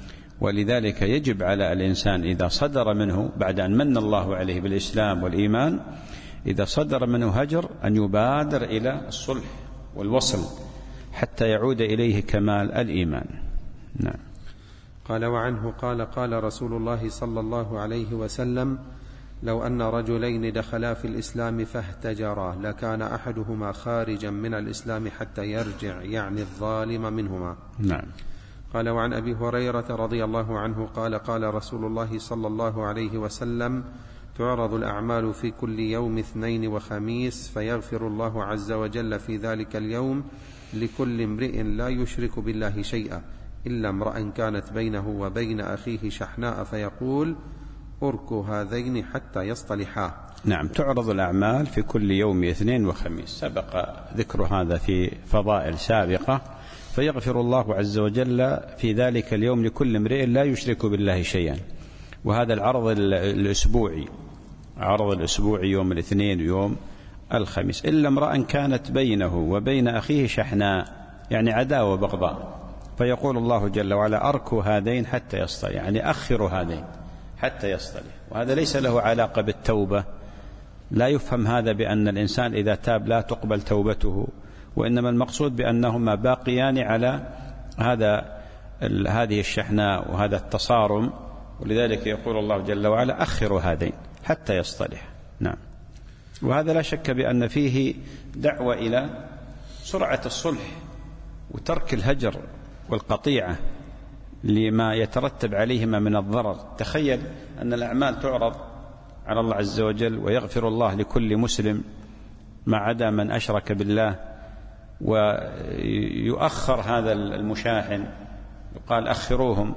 ولذلك يجب على الإنسان إذا صدر منه بعد أن من الله عليه بالإسلام والإيمان، إذا صدر منه هجر أن يبادر إلى الصلح والوصل حتى يعود إليه كمال الإيمان. نعم. قال وعنه قال: قال رسول الله صلى الله عليه وسلم: لو أن رجلين دخلا في الإسلام فاهتجرا لكان أحدهما خارجا من الإسلام حتى يرجع، يعني الظالم منهما. نعم. قال وعن أبي هريرة رضي الله عنه قال: قال رسول الله صلى الله عليه وسلم: تعرض الأعمال في كل يوم اثنين وخميس، فيغفر الله عز وجل في ذلك اليوم لكل امرئ لا يشرك بالله شيئا إلا امرأ كانت بينه وبين أخيه شحناء فيقول: أركوا هذين حتى يصطلحا. نعم، تعرض الأعمال في كل يوم اثنين وخميس، سبق ذكر هذا في فضائل سابقة، فيغفر الله عز وجل في ذلك اليوم لكل امرئ لا يشرك بالله شيئا. وهذا العرض الأسبوعي، عرض الأسبوعي يوم الاثنين ويوم الخميس، إلا امرأ كانت بينه وبين أخيه شحناء، يعني عداوة بغضاء، فيقول الله جل وعلا: أركوا هذين حتى يصطلح، يعني أخروا هذين حتى يصطلح. وهذا ليس له علاقة بالتوبة، لا يفهم هذا بأن الإنسان إذا تاب لا تقبل توبته، وإنما المقصود بأنهما باقيان على هذا هذه الشحناء وهذا التصارم، ولذلك يقول الله جل وعلا: أخروا هذين حتى يصطلح. نعم. وهذا لا شك بأن فيه دعوة إلى سرعة الصلح وترك الهجر والقطيعة لما يترتب عليهما من الضرر. تخيل أن الأعمال تعرض على الله عز وجل ويغفر الله لكل مسلم ما عدا من أشرك بالله، ويؤخر هذا المشاحن، يقال أخروهم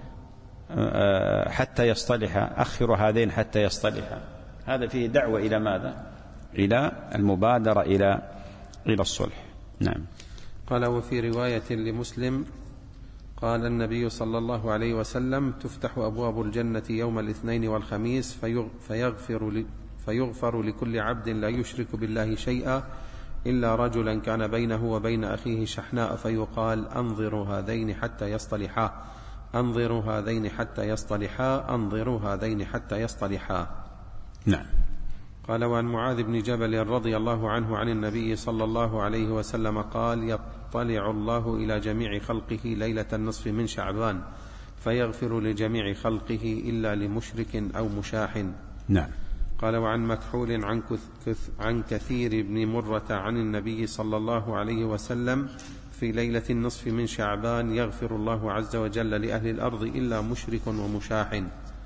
حتى يصطلح، أخروا هذين حتى يصطلح. هذا فيه دعوة إلى ماذا؟ إلى المبادرة إلى إلى الصلح. نعم. قال وفي رواية لمسلم قال النبي صلى الله عليه وسلم: تفتح أبواب الجنة يوم الاثنين والخميس فيغفر, فيغفر لكل عبد لا يشرك بالله شيئا إلا رجلا كان بينه وبين أخيه شحناء فيقال: أنظروا هذين حتى يصطلحا، أنظروا هذين حتى يصطلحا، أنظروا هذين حتى يصطلحا. نعم. قال وعن معاذ بن جبل رضي الله عنه عن النبي صلى الله عليه وسلم قال: يطلع الله إلى جميع خلقه ليلة النصف من شعبان فيغفر لجميع خلقه إلا لمشرك أو مشاح. نعم. قال: وعن مكحول عن, عن كثير بن مرة عن النبي صلى الله عليه وسلم في ليلة النصف من شعبان: يغفر الله عز وجل لأهل الأرض إلا مشرك ومشاح.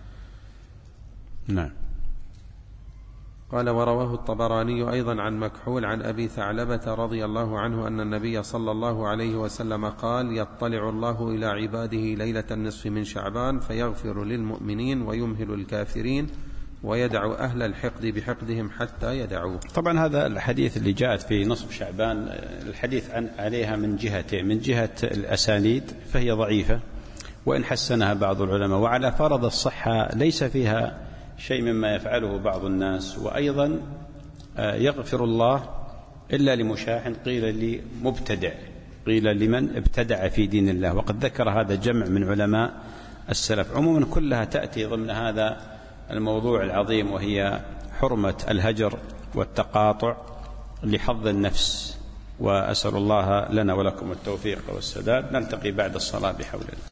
نعم. قال: ورواه الطبراني أيضا عن مكحول عن أبي ثعلبة رضي الله عنه أن النبي صلى الله عليه وسلم قال: يطلع الله إلى عباده ليلة النصف من شعبان فيغفر للمؤمنين ويمهل الكافرين ويدع أهل الحقد بحقدهم حتى يدعوه. طبعا هذا الحديث اللي جاءت في نصف شعبان الحديث عن عليها من جهتين: من جهة الأسانيد فهي ضعيفة وإن حسنها بعض العلماء، وعلى فرض الصحة ليس فيها شيء مما يفعله بعض الناس، وأيضا يغفر الله إلا لمشاح، قيل لمبتدع، قيل لمن ابتدع في دين الله، وقد ذكر هذا جمع من علماء السلف. عموما كلها تأتي ضمن هذا الموضوع العظيم، وهي حرمة الهجر والتقاطع لحظ النفس. وأسأل الله لنا ولكم التوفيق والسداد. نلتقي بعد الصلاة بحول الله.